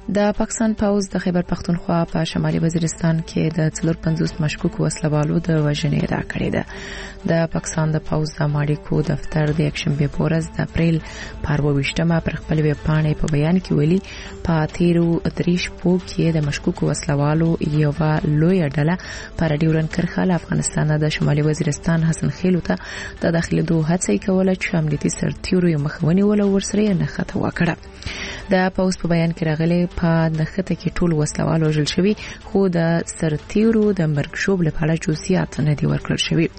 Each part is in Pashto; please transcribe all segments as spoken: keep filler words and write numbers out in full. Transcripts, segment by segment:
د پاکستان پوز د خیبر پختونخوا په شمالي وزیرستان کې د څلور پنځوس مشکوک وسلوالو د وژنې ادعا کړې ده. د پاکستان د پوز د ماړیکو دفتر د یکشنبه په ورځ د اپریل په اوویشتمه پر خپل ویب پاڼې په بیان کې ویلي په تیرو دریش پو کې د مشکوک وسلوالو یو لوی ډله پر ډیورن کرخه له افغانستان د شمالي وزیرستان حسن خیلو ته د داخليدو هڅه کوله چې امنیتي سرتیرو یې مخونی ول ورسره نه خطا وکړه. د پوز په بیان کې راغلي په نخته کې ټول وسلوال وژل شوی خو د سرتیرو د مرګ شوب لپاره جزئیات نه دی ورکړل شوی.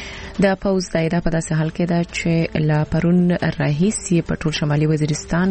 د پوز دایره په داسې حال کې ده چې لا پرون راهیسي په ټول شمالي وزیرستان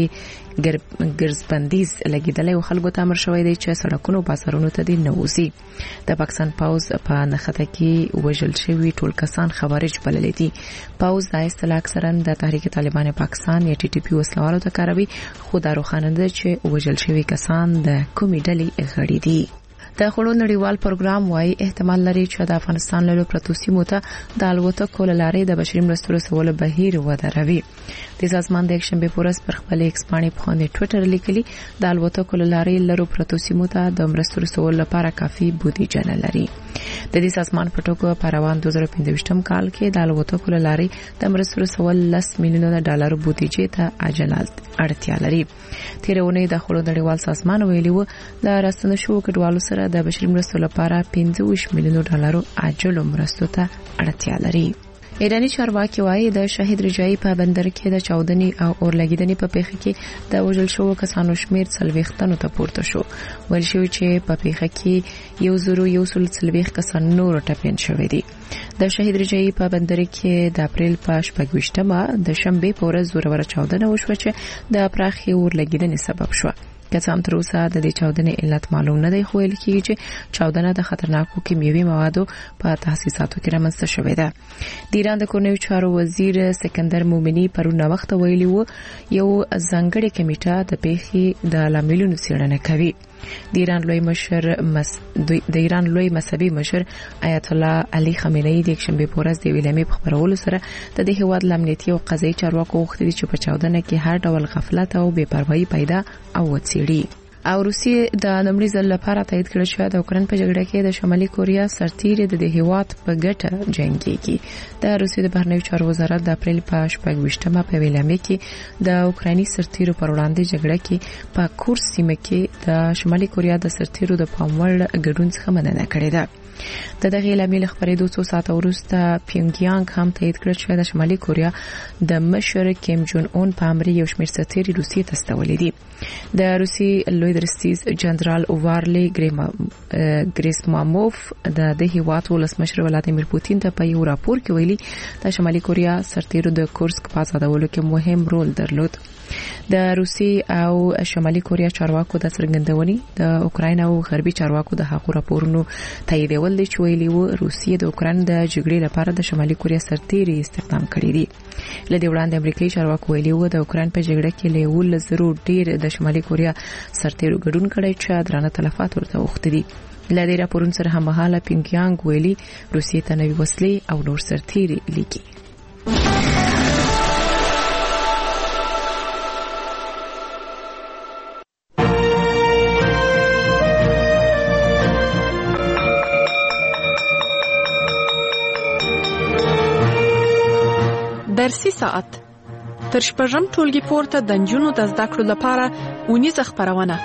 کې ګرځبندیز لګیدلې او خلکو ته امر شوی دی چې سړکونو او بازارونو ته دې نه وځي. د پاکستان پوز په نخته کې وژل شوی ټول کسان خوارج بلل دي. پوز د اصطلاح اکثرا د تحریک طالبان پاکستان یا ټي ټي پی وسلوالو ته کاروي خو دا روښانه ده چې وژل شوی کسان د کومې ډلې غړي دي. د خړو نړیوال پروګرام وايي احتمال لري چې د افغانستان له پروتو سیمو ته د الوتکو لارې د بشري مرستو رسولو بهیر ودروي. د سازمان د یکشنبه په ورځ پر خپل ایکس باندې په خونې ټوئیټر لیکلي د الوتکو لارې لرو پروتو سیمو ته د مرستو رسولو لپاره کافي بودیجه نه لري. د دې سازمان په ټکو په روان دوه زره پنځويشتم کال کې د الوتکو لارې د مرستو رسولو لس میلیونه ډالر بودیجه ته عاجلات اړتیا لري. تیرونه د خړو نړیوال سازمان ویلي و د راستنه شو کډوالو سره د بشري مرستو لپاره پنځه ویشت میلیونه ډالر عاجل مرستو ته اړتیا لري. ایرانی چارواکي وايي د شهید رجایی په بندر کې د چاودنې او اورلګیدنې په پیښه کې د وژل شوو کسانو شمیر څلوېښتو ته پورته شو. ویل شوی چې په پیښه کې یو زرو یو سل څلوېښت کسان نور ټپین شوي دي. د شهید رجایی په بندر کې د اپریل په شپږویشتمه د شنبه په ورځ زوروره چاودنه وشوه چې د پراخي اورلګیدنې سبب شو. که هم تر اوسه د دې چاودنې علت معلوم نه دی خو ویل کېږي چې چاودنه د خطرناکو کیمیاوي موادو په تاسیساتو کې رامنځته شوې ده. د ایران د کورنیو چارو وزیر سکندر مومنی پرون وخت ویلي وو یو ځانګړی کمیټه د پیښې د لاملونو څېړنه کوي. د ایران لوی مشر مس د ایران لوی مذهبي مشر آیت الله علي خامنه‌ای د یکشنبه په ورځ د ویلامي په خبرولو سره د دې هیواد امنیتي او قضایي چارواکو غوښتي چې په چاودنه کې هر ډول غفلت او بې پروايي پیدا او وڅېړي. او روسیه د نمړي ځل لپاره تایید کړی شو د اوکرين په جګړه کې د شمالي کوریا سرتیری د هیواد په ګټه جنگيږي. د روسیې د بهرنیو چارو وزارت د اپریل په شپږویشتمه په ویلامي کې د اوکراني سرتیرو پر وړاندې جګړه کې په کورس سیمه کې د شمالي کوریا د سرتیرو د پاموړ ګډون څخه مننه کړې ده. د دغه لامل خبرې دوه ساعته وروسته پیونګیانګ هم تایید کړ چې د شمالي کوریا د مشر کیم جون اون په امر یو شمېر سرتیري روسیې ته استولې دي. د روسیې لوی درستیز جنرال اووارلی ګریسماموف د د هیواد ولسمشر ولادیمیر پوتین ته په یو راپور کې ویلي د شمالي کوریا سرتیرو د کورسک په آزادولو کې مهم رول درلود. د روسي او شمالي کوریا چارواکو د څرګندونې د اوکراین او غربي چارواکو د حقوقو راپورونو تاییدول دي چې ویلي وو روسیه د اوکراین د جګړې لپاره د شمالي کوریا سرتیري استخدام کړي دي. لدې وړاندې امریکایي چارواکو ویلي وو د اوکراین په جګړه کې له ول زرو ډیر د شمالي کوریا سرتیرو ګډون کړي چې درانه تلفات ورته وخت دي. لدې راپورونو سره هم مهاله پیونګیانګ ویلي روسیه ته نوې وسلې او نور سرتیري لیکي. درسي ساعت تر شپږم ټولګي پورته د نجونو د زده کړو لپاره اونیزه خپرونه.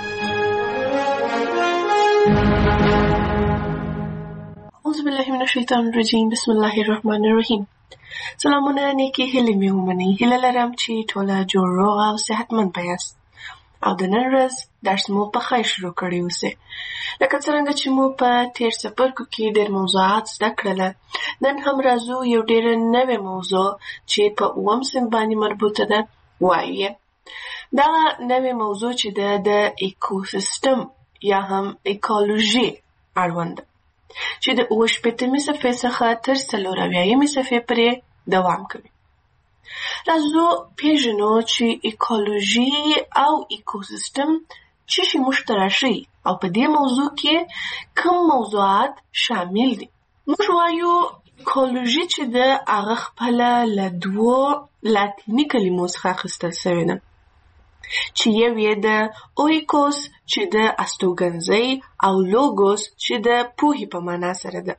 اعوذ بالله من الشیطان الرجیم بسم الله الرحمن الرحیم. سلامونه نیکی هیلې مې ومنئ. هیله لرم چې ټوله جوړ روغ او صحتمند یاست او د نن ورځ درس مو په خیر شروع کړی اوسئ. لکه څنګه چې مو په تیر څپرکو کې ډېر موضوعات زده کړله، نن هم راځو یو ډېره نوې موضوع چې په اووم صنف باندې مربوطه ده وایو. دغه نوې موضوع چې ده د ایکوسیستم یا هم ایکولوژي اړوند ده چې د اوه شپېتمې صفحې څخه تر څلور اویایمې صفحې پورې دوام کوي. راځو پیژنو چې ایکولوژي او ایکوسیستم څه شی موږ ته راښیي او په دې موضوع کې کوم موضوعات شامل دي. موږ وایو ایکولوژي چې ده هغه خپله له دوو لاتیني کلمو څخه اخیستل سوې ده. چې یو یې د اویکوس چې د استوګنځۍ او لوګوس چې د پوهې په معنا سره ده.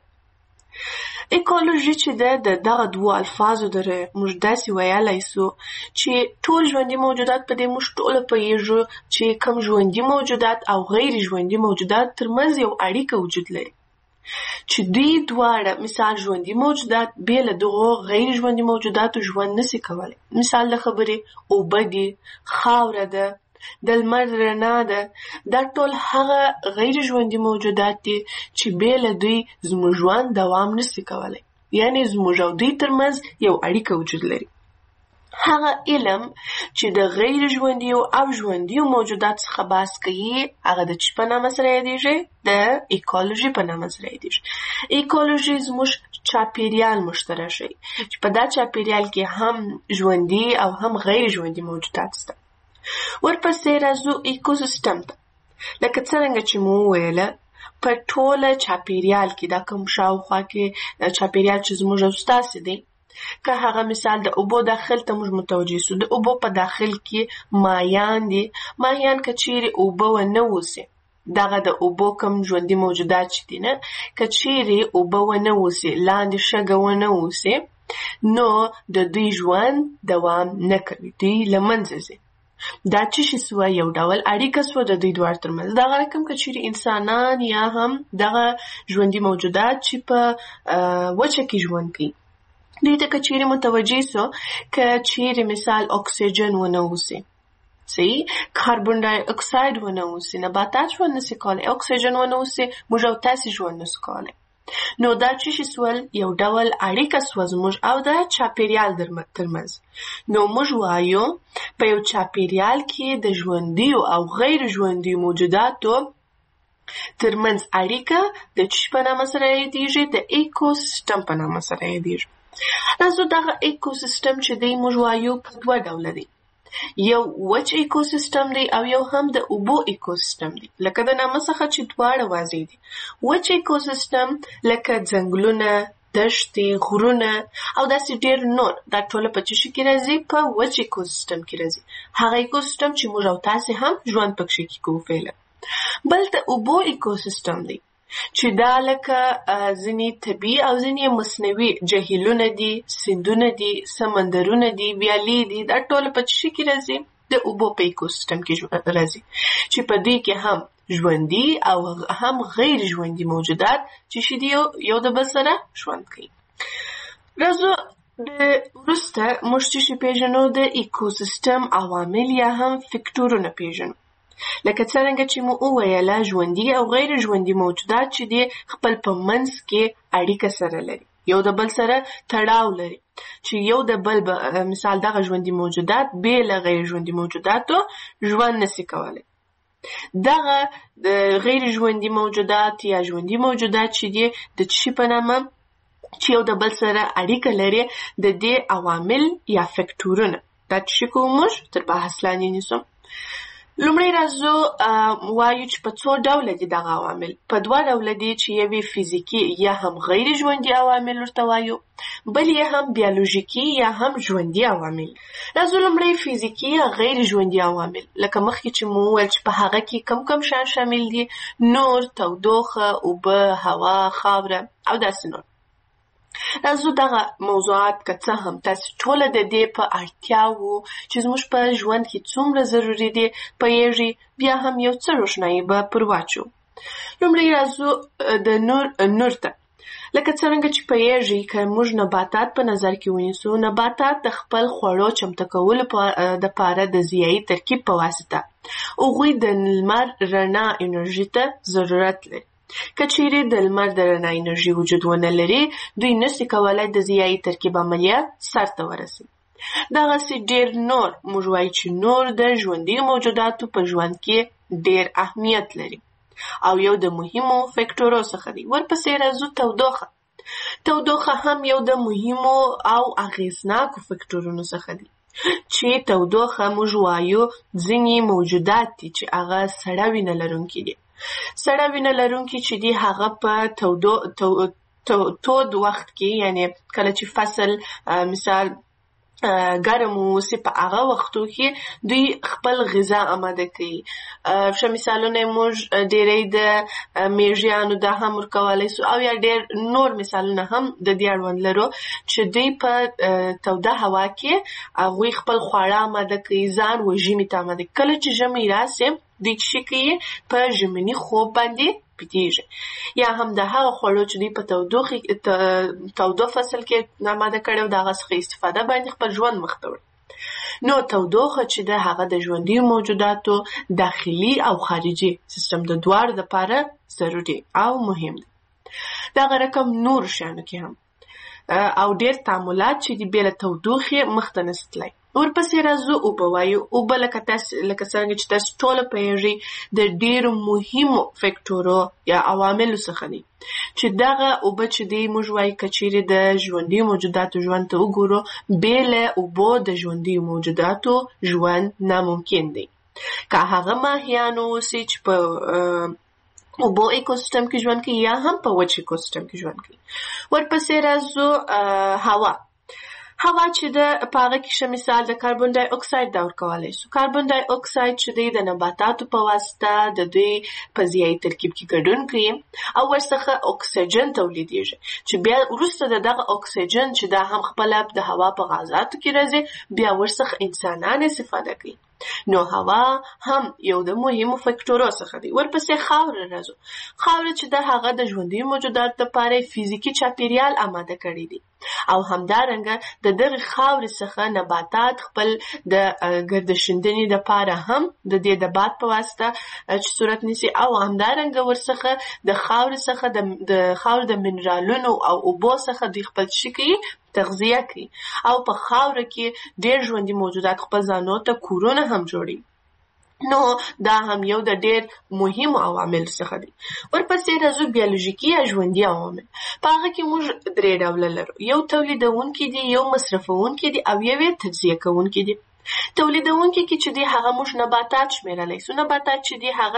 ایکولوژي چې ده د دغه دوو الفاظو دره موږ داسې ویلی سو چې ټول ژوندي موجودات په دې موږ ټوله پوهیږو چې کوم ژوندي موجودات او غیر ژوندي موجودات ترمنځ یو اړیکه وجود لري چې دوی دواړه مثال ژوندي موجودات بې له دغو غیر ژوندي موجوداتو ژوند نسي کولی. مثال د خبرې اوبه دي، خاوره ده، د لمر رڼا ده، دا ټول هغه غیر ژوندي موجودات دي چې بې له دوی زموږ ژوند دوام نسي کولی، یعنی زموږ او دوی ترمنځ یو اړیکه وجود لري. هغه علم چې د غیر ژوندیو او ژوندیو موجودات څخه بحث کوي هغه د چی په نامه سره یادیږي؟ د ایکولوژي په نامه سره یادیږي. ایکولوژي زموږ چاپیریال مشترک شي چې په دا چاپیریال کې هم ژوندي او هم غیر ژوندي موجودات شته. ورپسې راځو ایکوسیستم ته. لکه څنګه چې مو وویله په ټوله چاپیریال کې دا کوم شاوخوا کې چاپیریال چې زموږ او ستاسې دی، که هغه مثال د اوبو داخل ته موږ متوجه سو، د اوبو په داخل کې ماهیان دي. ماهیان که چیرې اوبه ونه اوسي، دغه د اوبو کوم ژوندي موجودات چې دي نه، که چیرې اوبه ونه اوسي، لاندې شګه ونه اوسي، نو د دوی ژوند دوام نه کوي، دوی له منځه ځي. دا چې شي سوه یو ډول اړیکه سوه د دوی دواړو ترمنځ. دغه رقم که چیرې انسانان یا هم دغه ژوندي موجودات چې په وچه کې ژوند کوي، دوی ته که چیرې متوجه سو که چیرې مثال اکسیجن ونه اوسي، صحیح، کاربن ډای اکساید ونه اوسي، نباتات ژوند نسي کولی، اکسیجن ونه اوسي، موږ او تاسې ژوند نسو کولی. نو دا چې شي سول یو ډول اړیکه سوه زموږ او د چاپیریال ترمنځ. نو موږ وایو په یو چاپیریال کې د ژوندیو او غیر ژوندیو موجوداتو ترمنځ اړیکه د چی په نامه سره یادیږي؟ د ایکوسیستم په نامه سره یادیږي. راځو دغه ایکوسیستم چې دی موږ وایو په دوه ډوله دی، یو وچ ایکوسیستم دی او یو هم د اوبو ایکوسیستم دی. لکه د نامه څخه چې دواړه واضح دي. وچ ایکوسیستم لکه ځنګلونه، دښتې، غرونه او داسې ډېر نور، دا ټوله په څه شي کې راځي؟ په وچ ایکوسیستم کې راځي. هغه ایکوسیستم چې موږ او تاسې هم ژوند پکښې کې کوو فعلا. بل د اوبو ایکوسیستم دی چې دا لکه ځینې طبیعي او ځینې مصنوعي جهیلونه دي، سیندونه دي، سمندرونه دي، ویالې دي، دا ټول په څه کې راځي؟ د اوبو په ایکوسیستم کې راځي چې په دې کې هم ژوندي او هم غیر ژوندي موجودات چې شي دي یو د بل سره ژوند کوي. راځو د وروسته موږ چې پیژنو د ایکوسیستم عوامل یا هم فکټورونه پیژنو. لکه څنګه چې مو وویله ژوندي او غیر ژوندي موجودات چې دي خپل په منځ کې اړیکه سره لري، یو د بل سره تړاو لري، چې یو د بل مثال دغه ژوندي موجودات بې له غیر ژوندي موجوداتو ژوند نسي کولی. دغه غیر ژوندي موجودات یا ژوندي موجودات چې دي د څه په نامه چې یو د بل سره اړیکه لري د دې عوامل یا فکټورونه. دا چې کوم موږ تر بحث لاندې نیسو. لومړی راځو وایو چې په څو ډوله دي دغه عوامل. په دوه ډوله دي چې یوې فزیکي یا هم غیر ژوندي عوامل ورته وایو، بل یې هم بیولوژیکي یا هم ژوندي عوامل. راځو لومړی فزیکي یا غیر ژوندي عوامل. لکه مخکې چې مو وویل چې په هغه کې کم کم شیان شامل دي: نور، تودوخه، اوبه، هوا، خاوره او داسې نور. راځو دغه موضوعات که څه هم تاسې ټوله د دې په اړتیاوو چې زموږ په ژوند کې څومره ضروري دي پوهیږئ، بیا هم یو څه روښنایي به پر واچو. لومړی راځو د نور نور ته. لکه څرنګه چې پوهیږئ که موږ نباتات په نظر کې ونیسو، نباتات د خپل خوړو چمتو کولو دپاره د ضیایي ترکیب په واسطه هغوی د لمر رڼا انرژي ته ضرورت لري. که چیرې د لمر د رڼا انرژي وجود ونه لري، دوی نسي کولی د ضیایي ترکیب عملیه سرته ورسوي. دغسې ډېر نور موږ وایو چې نور د ژوندي موجوداتو په ژوند کې ډېر اهمیت لري او یو د مهمو فکټورو څخه دی. ورپسې راځو تودوخه. تودوخه هم یو د مهمو او اغېزناکو فکټورونو څخه دی چې تودوخه موږ وایو ځینې موجودات دي چې هغه سړه وینه لرونکي دي. سړه وینه لرونکي چې دي هغه په تود وخت کې، یعنی کله چې فصل مثال ګرم اوسي په هغه وختو کې دوی خپل غذا آماده کوي. ښه مثالونه موږ ډېری د میږیانو دا هم ورکولی سو او یا ډېر نور مثالونه هم د دې اړوند لرو چې دوی په توده هوا کې هغوی خپل خواړه آماده کوي، ځان و ژمي ته آماده کوي. کله چې ژمی راسي دوی څه کوي؟ په ژمني خوب باندې پټیږي، یا هم د هغه خوړو چې دوی په تودوخې تودو فصل کې آماده کړي د هغه څخه استفاده باندې خپل ژوند مخ ته وړي. نو تودوخه چې د هغه د ژوندیو موجوداتو داخلي او خارجي سیستم د دواړو دپاره ضروري او مهم دی. دغه رقم نور شیانو کې هم او ډېر تعاملات چې دي بې له تودوخې مخ ته نسي تللی. ورپسې راځو اوبه وایو. اوبه لکه تاسو لکه څنګه چې تاسو ټوله پوهېږئ د ډېرو مهمو فکټورو یا عواملو څخه دي چې دغه اوبه چې دی موږ وایو که چیرې د ژوندیو موجوداتو ژوند ته وګورو بې له اوبو د ژوندیو موجوداتو ژوند ناممکن دی. که هغه ماهیان اوسي چې په اوبو ایکوسیستم کې ژوند کوي یا هم په وچ ایکوسیستم کې ژوند کوي. ورپسې راځو هوا. هوا چې د په هغه کې ښه مثال د کاربن ډای اکساید دا ورکولی سو. کاربن ډای اکساید چې دی د نباتاتو په واسطه د دوی په ضیایي ترکیب کې ګډون کوي او ورڅخه اکسیجن تولیدیږي چې بیا وروسته د دغه اکسیجن چې دا هم خپله د هوا په غازاتو کې راځي بیا ورڅخه انسانان استفاده کوي. نو هوا هم یو د مهمو فکټورو څخه دی. ورپسې خاوره راځو. خاوره چې د هغه د ژوندیو موجوداتو لپاره فزیکي چاپیریال آماده کړی دی او همدارنګه د دغه خاورې څخه نباتات خپل د ګردشیندنې دپاره هم د دې د باد په واسطه چې صورت نیسي او همدارنګه ورڅخه د خاورې څخه د خاورې د منرالونو او اوبو څخه دوی خپل څه کوي؟ تغذیه کوي. او په خاوره کې ډېر ژوندي موجودات خپل ځانو ته کورونه هم جوړي. نو دا هم یو د ډېر مهمو عوامل څخه دی. ورپسې راځو بیولوژیکي یا ژوندي عوامل. په هغه کې موږ درې ډوله لرو. یو تولیدونکي دي، یو مصرفونکي دي او یو یې تجزیه کوونکي دي. تولیدونکي کې چې دی هغه موږ نباتات شمیرلی سو. نباتات چې دی هغه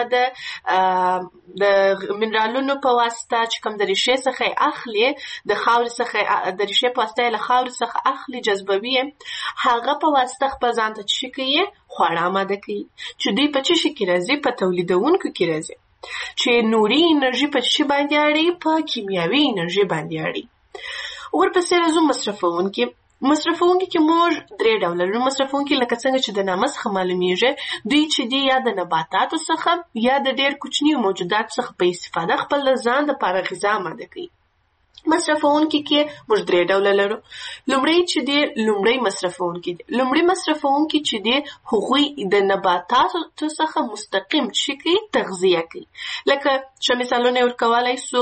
د د منرالونو په واسطه چې کوم د ریښې څخه یې اخلي د خاورې څخه د ریښې په واسطه یې له خاورې څخه اخلي جذبوي هغه په واسطه خپل ځان ته څه کوي؟ خواړه آماده کوي چې دوی په څه شي کې راځي؟ په تولیدونکو کې راځي چې نوري انرژي په څه باندې اړي؟ په کیمیاوي انرژي باندې اړي. ورپسې راځو مصرفونکي. مصرفونکي کې موږ درې ډوله لرو. مصرفونکي لکه څنګه چې د نامه څخه معلومیږي دوی چې دي یا د نباتاتو څخه یا د ډېر کوچنیو موجوداتو څخه په استفاده خپل ځان دپاره غذا آماده کوي. مصرفونکي کې موږ درې ډوله لرو. لومړی چې دی لومړی مصرفونکي دي. لومړی مصرفونکي چې دی هغوی د نباتاتو څخه مستقیم څه کوي؟ تغذیه کوي. لکه ښه مثالونه یې ورکولی سو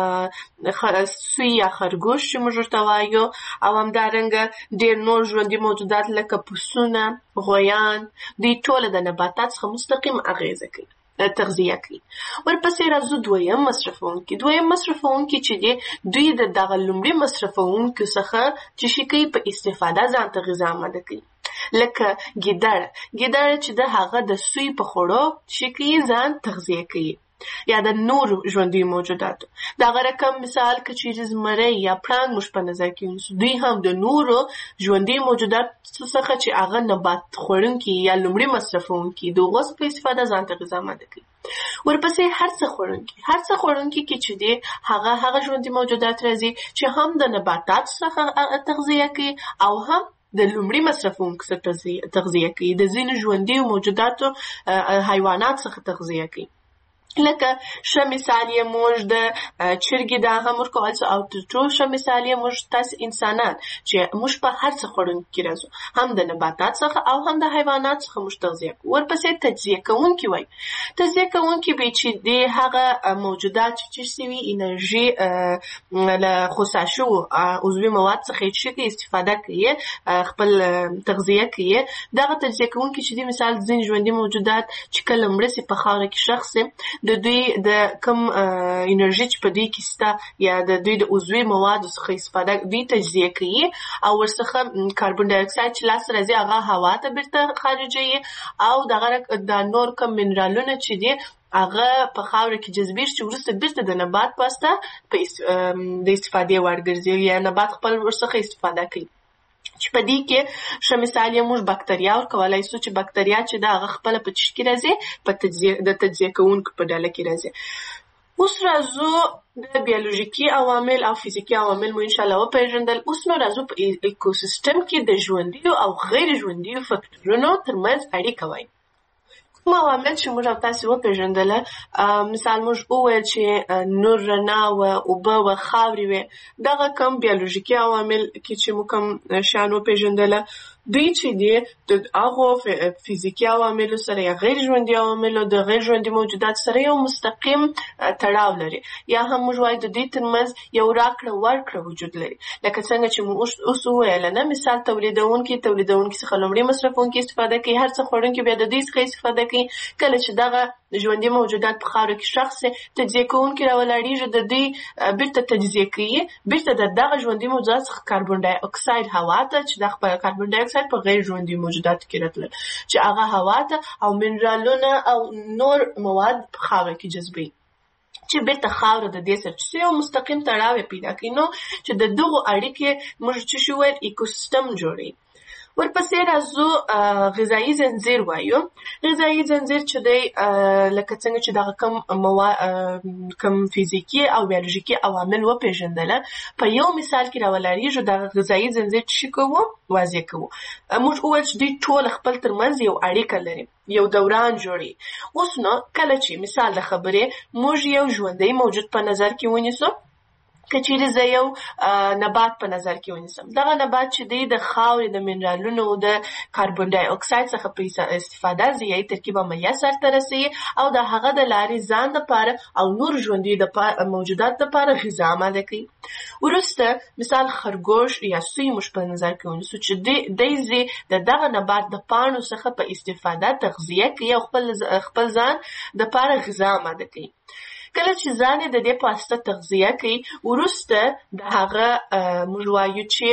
سوی یا خرګوش چې موږ ورته وایو او همدارنګه ډېر نور ژوندي موجودات لکه پسونه، غویان دوی ټوله د نباتات څخه مستقیم اغیزه کوي تغذیه کوي. ورپسې راځو دویم مصرفونکي. دویم مصرفونکي چې دی دوی د دغه لومړي مصرفونکو څخه چې شي کوي په استفاده ځان ته غذا آماده کوي. لکه ګیدړه. ګیدړه چې د هغه د سوی په خوړو چې کوي ځان تغذیه کوي یا د نور ژوندي موجوداتو. دغه رقم مثال که چیرې زمری یا پړانګ موږ په نظر کې ونیسو دوی هم د نورو ژوندي موجوداتو څخه چې هغه نبات خوړونکي یا لومړي مصرفونکي د هغو په استفاده ځان ته غذا آماده کوي. ورپسې هر څه خوړونکي. هر څه خوړونکي کې چې دی هغه هغه ژوندي موجودات راځي چې هم د نباتاتو څخه تغذیه کوي او هم د لومړي مصرفونکو څخه تغذیه کوي. د ځینو ژوندي موجوداتو حیوانات څخه تغذیه کوي. لکه ښه مثال یې موږ د چرګې دا هم ورکولی سو او تر ټولو ښه مثال یې موږ تاسې انسانان چې موږ په هر څه خوړونکي کې راځو هم د نباتات څخه او هم د حیوانات څخه موږ تغذیه کوو. ورپسې تجزیه کوونکي وایي. تجزیه کوونکي به چې دی هغه موجودات چې چیرې سوي انرژي له خصا شوو عضوي مواد څخه یې څه کوي؟ استفاده کوي خپل تغذیه کوي. دغه تجزیه کوونکي چې دی مثال ځینې ژوندي موجودات چې کله مړه سي په خاوره کې ښخ سي د دوی د کوم انرژي چې په دوی کې شته یا د دوی د عضوي موادو څخه استفاده دوی تجزیه کوي او ورڅخه کاربن ډای اکساید چې لاسته راځي هغه هوا ته بیرته خارجوي او دغه د نور کوم منرالونه چې دي هغه په خاوره کې جذبېږي چې وروسته بیرته د نبات په واسطه د استفادې وړ ګرځي یا نبات خپل ورڅخه استفاده کوي. چې په دې کې ښه مثال یې موږ بکتریا ورکولی سو چې بکتریا چې دا هغه خپله په چشت کې راځي په تجزیه د تجزیه کوونکو په ډله کې راځي. اوس راځو د بیولوژیکي عوامل او فزیکي عوامل مو انشاءالله وپېژندل. اوس نو راځو په ایکوسیستم کې د ژوندیو او غیر ژوندیو فکټورونو ترمنځ اړیکه وایو. کوم عوامل چې موږ او تاسې وپېژندله، مثال موږ وویل چې نور، رڼا وه، اوبه وه، خاورې وې. دغه کم بیولوژیکي عوامل کې چې موږ کوم شیان وپېژندله، دوی چې دي د هغو فزیکي عواملو سره یا غیر ژوندي عواملو د غیر ژوندي موجودات سره یو مستقیم تړاو لري، یا هم موږ وایو د دوی ترمنځ یو راکړه ورکړه وجود لري. لکه څنګه چې موږ اوس وویله نه، مثال تولیدونکي تولیدونکي څخه لومړی مصرفونکي استفاده کوي، هر څه خوړونکي بیا د دوی څخه استفاده کوي. کله چې دغه ژوندي موجودات په خاوره کې ښخ سي، تجزیه کوونکي راولاړېږي، د دوی بیرته تجزیه کوي، بیرته د دغه ژوندي موجودات څخه کاربن ډای اکساید هوا ته، چې دا خپله کاربن ډای اکساید په غیر ژوندي موجوداتو کې راتلل، چې هغه هوا ته او منرالونه او نور مواد په خاوره کې جذبوي، چې بیرته خاوره د دې سره چې یو مستقیم تړاو پیدا کوي. نو چې د دغو اړیکې موږ څه شو ویل، ایکوسیستم جوړوي. ورپسې راځو غذایي زنځیر وایو. غذایي زنځیر چې دی لکه څنګه چې دغه کم موا کم فزیکي او بیولوژیکي عوامل وپېژندله، په یو مثال کې راولاړېږو دغه غذایي زنځیر چې کوو واضح کوو. موږ وویل چې دوی ټول خپل ترمنځ یو اړیکه لري، یو دوران جوړي. اوس نو کله چې مثال د خبرې موږ یو ژوندی موجود په نظر کې ونیسو، که چیرې زه یو نبات په نظر کې ونیسم، دغه نبات چې دی د خاورې د منرالونو او د کاربن ډای اکساید څخه په استفاده ضیایي ترکیب عملیه سرته رسوي او د هغه د لارې ځان دپاره او نور ژوندي موجودات دپاره غذا آماده کوي. وروسته مثال خرګوش یا سوی موږ په نظر کې ونیسو چې دی زی د دغه نبات د پاڼو څخه په استفاده تغذیه کوي او خپل ځان دپاره غذا آماده کوي. کله چې ځان یې د دې په واسطه تغذیه کوي، وروسته د هغه موږ وایو چې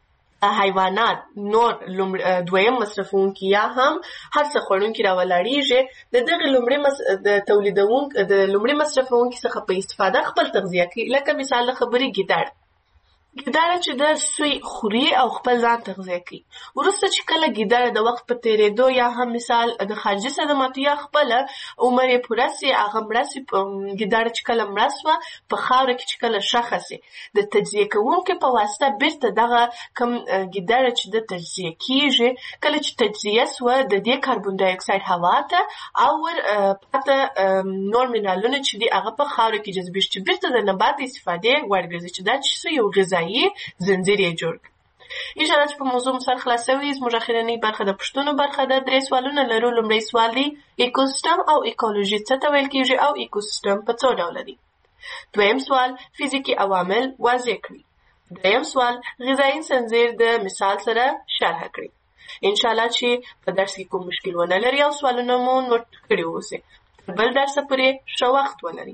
حیوانات نور دویم مصرفونکي یا هم هر څه خوړونکي راولاړېږي، د دغې لومړي د تولیدونکي د لومړي مصرفونکي څخه په استفاده خپل تغذیه کوي. لکه مثال د خبرې ګیدړ ګیدړه چې د سوی خوري او خپل ځان تغذیه کوي. وروسته چې کله ګیدړه د وخت په تېرېدو یا هم مثال د خارجي صدماتو یا خپله عمر یې پوره سي، هغه مړه سي، ګیدړه چې کله مړه سوه په خاوره کې چې کله ښخه سي، د تجزیه کوونکي په واسطه بیرته دغه کوم ګیدړه چې د تجزیه کېږي، کله چې تجزیه سوه د دې کاربن ډای اکساید هوا ته او ور پاته نور منرالونه چې دي هغه په خاوره کې جذبېږي، چې بیرته د نبات استفادې وړ ګرځي، چې دا چې یو غذایي زنځیر یې جوړ کړ. انشاءالله چې په موضوع مو سر خلاصوي. زموږ اخرنۍ برخه د پوښتنو برخه ده. درې سوالونه لرو. لومړی سوال دی ایکوسیستم او ایکولوژي څه ته ویل کېږي او ایکوسیستم په څو ډوله دی. دویم سوال فزیکي عوامل واضح کړي. دریم سوال غذایي زنځیر د مثال سره شرح کړي. انشاءالله چې په درس کې کوم مشکل ونه لري او سوالونه مو نوٹ کړي اوسئ. تر بل درسه پورې ښه وخت ولرئ.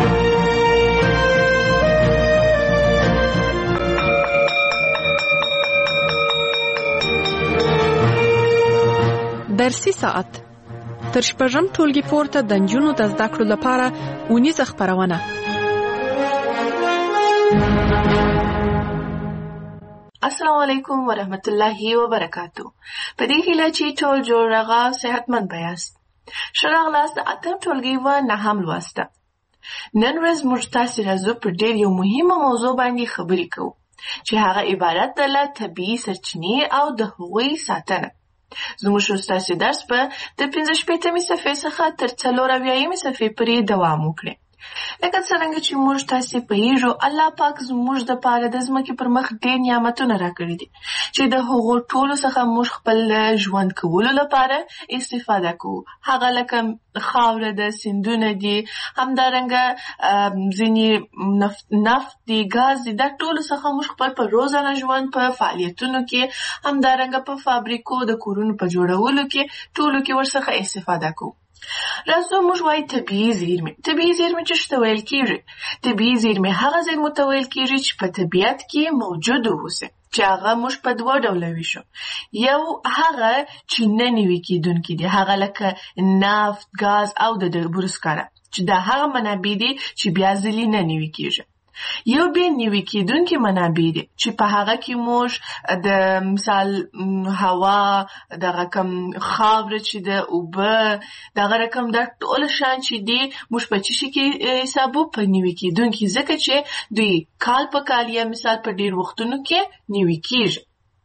درسي ساعت تر شپږم ټولګي پورته د نجونو د زده کړو لپاره اونیزه خپرونه. السلام علیکم ورحمت الله وبرکاتو. په دې هیله چې ټول جوړ راغا صحتمند بیاست. ښه راغلاست د اتم ټولګي و نهم لوسته. نن ورځ موږ تاسې راځو پر ډېر یو مهمه موضوع باندې خبرې کوو چې هغه عبارت ده له طبیعي سرچینې او د هغوی ساتنه. زموږ ستاسې درس به د پنځه شپېتمې صفحې څخه تر څلور اویایمې صفحې پورې دوام وکړي. لکه څرنګه چې موږ تاسې پوهېږو، الله پاک زموږ دپاره د ځمکې پر مخ ډېر نعمتونه راکړي دي چې د هغو ټولو څخه موږ خپل ژوند کولو لپاره استفاده کوو. هغه لکه خاوره ده، سیندونه دي، همدارنګه ځینې نفت دي، ګاز دي. دا ټولو څخه موږ خپل په روزانه ژوند په فعالیتونو کې، همدارنګه په فابریکو د کورونو په جوړولو کې ټولو کې ورڅخه استفاده کوو. راځو موږ وایو طبیعي زیرمې. طبیعي زیرمې څه ته ویل کېږي؟ طبیعي زیرمې هغه زیرمو ته ویل کېږي چې په طبیعت کې موجود اوسي، چې هغه موږ په دوه ډوله ویشو. یو هغه چې نه نوي کېدونکي دي، هغه لکه نفت، ګاز او د ډبرو سکاره، چې دا هغه منابع دي چې بیا ځلې نه نوي کېږي. یو بیا نوي کېدونکي منابع دي چې په هغه کې موږ د مثال هوا دغه کم خاوره چې د اوبه دغه رقم دا ټول شان چې دي موږ په څه شي کې حسابو په نوي کېدونکي ځکه چې دوی کال په کال یا مثال په ډیر وختونو کې نوي کېږي.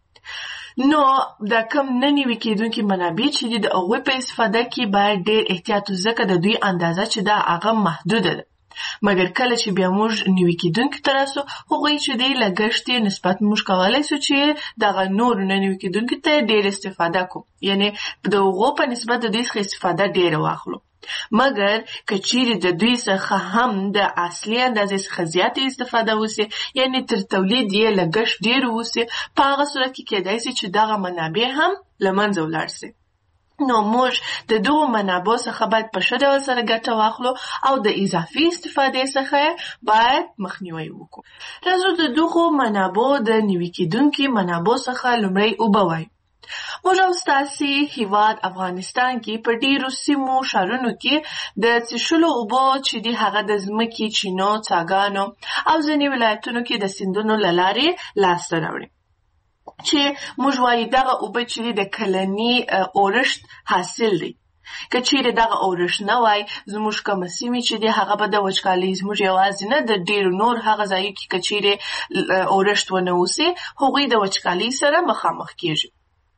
نو دا کم نه نوي کېدونکي منابع چې دي د هغوی په استفاده کې باید ډیر احتیاط ځکه د دوی اندازه چې دا هغه محدوده ده. مګر کله چې بیا موږ نوي کېدونکي ته راسو هغوی چې دی لګښت یې نسبت موږ کولی سو چې دغه نورو نه نوي کېدونکي ته ډېر استفاده کوو، یعنې د هغو په نسبت د دوی څخه استفاده ډېره واخلو. مګر که چیرې د دوی څخه هم د اصلي اندازې څخه زیاتې استفاده وسي، یعنې تر تولید یې لګښت ډېر وسي، په هغه صورت کې کېدای سي چې دغه منابع هم له منځه ولاړ سي. نو موږ د دغو منابعو څخه باید په ښه ډول سره ګټه واخلو او د اضافي استفادې څخه باید مخنیوی وکړو. راځو د دغو منابعو د نوي کېدونکي منابعو څخه لومړی اوبه وایو. موږ او ستاسې هیواد افغانستان کې په ډیرو سیمو ښارونو کې د څښلو اوبو چې دي هغه د ځمکې، چینو، څاګانو او ځینې ولایتونو کې د سیندونو له لارې لاسته راوړي چې موږ وایو دغه اوبه چې د کلني اورښت حاصل دی. که چیرې دغه اورښت نه وای زموږ کومه سیمې چې دي هغه به د وچکالۍ زموږ یوازې نه د ډېرو نور هغه ځایو کې که چیرې اورښت ونه اوسي هغوی د وچکالۍ سره مخامخ کیږي.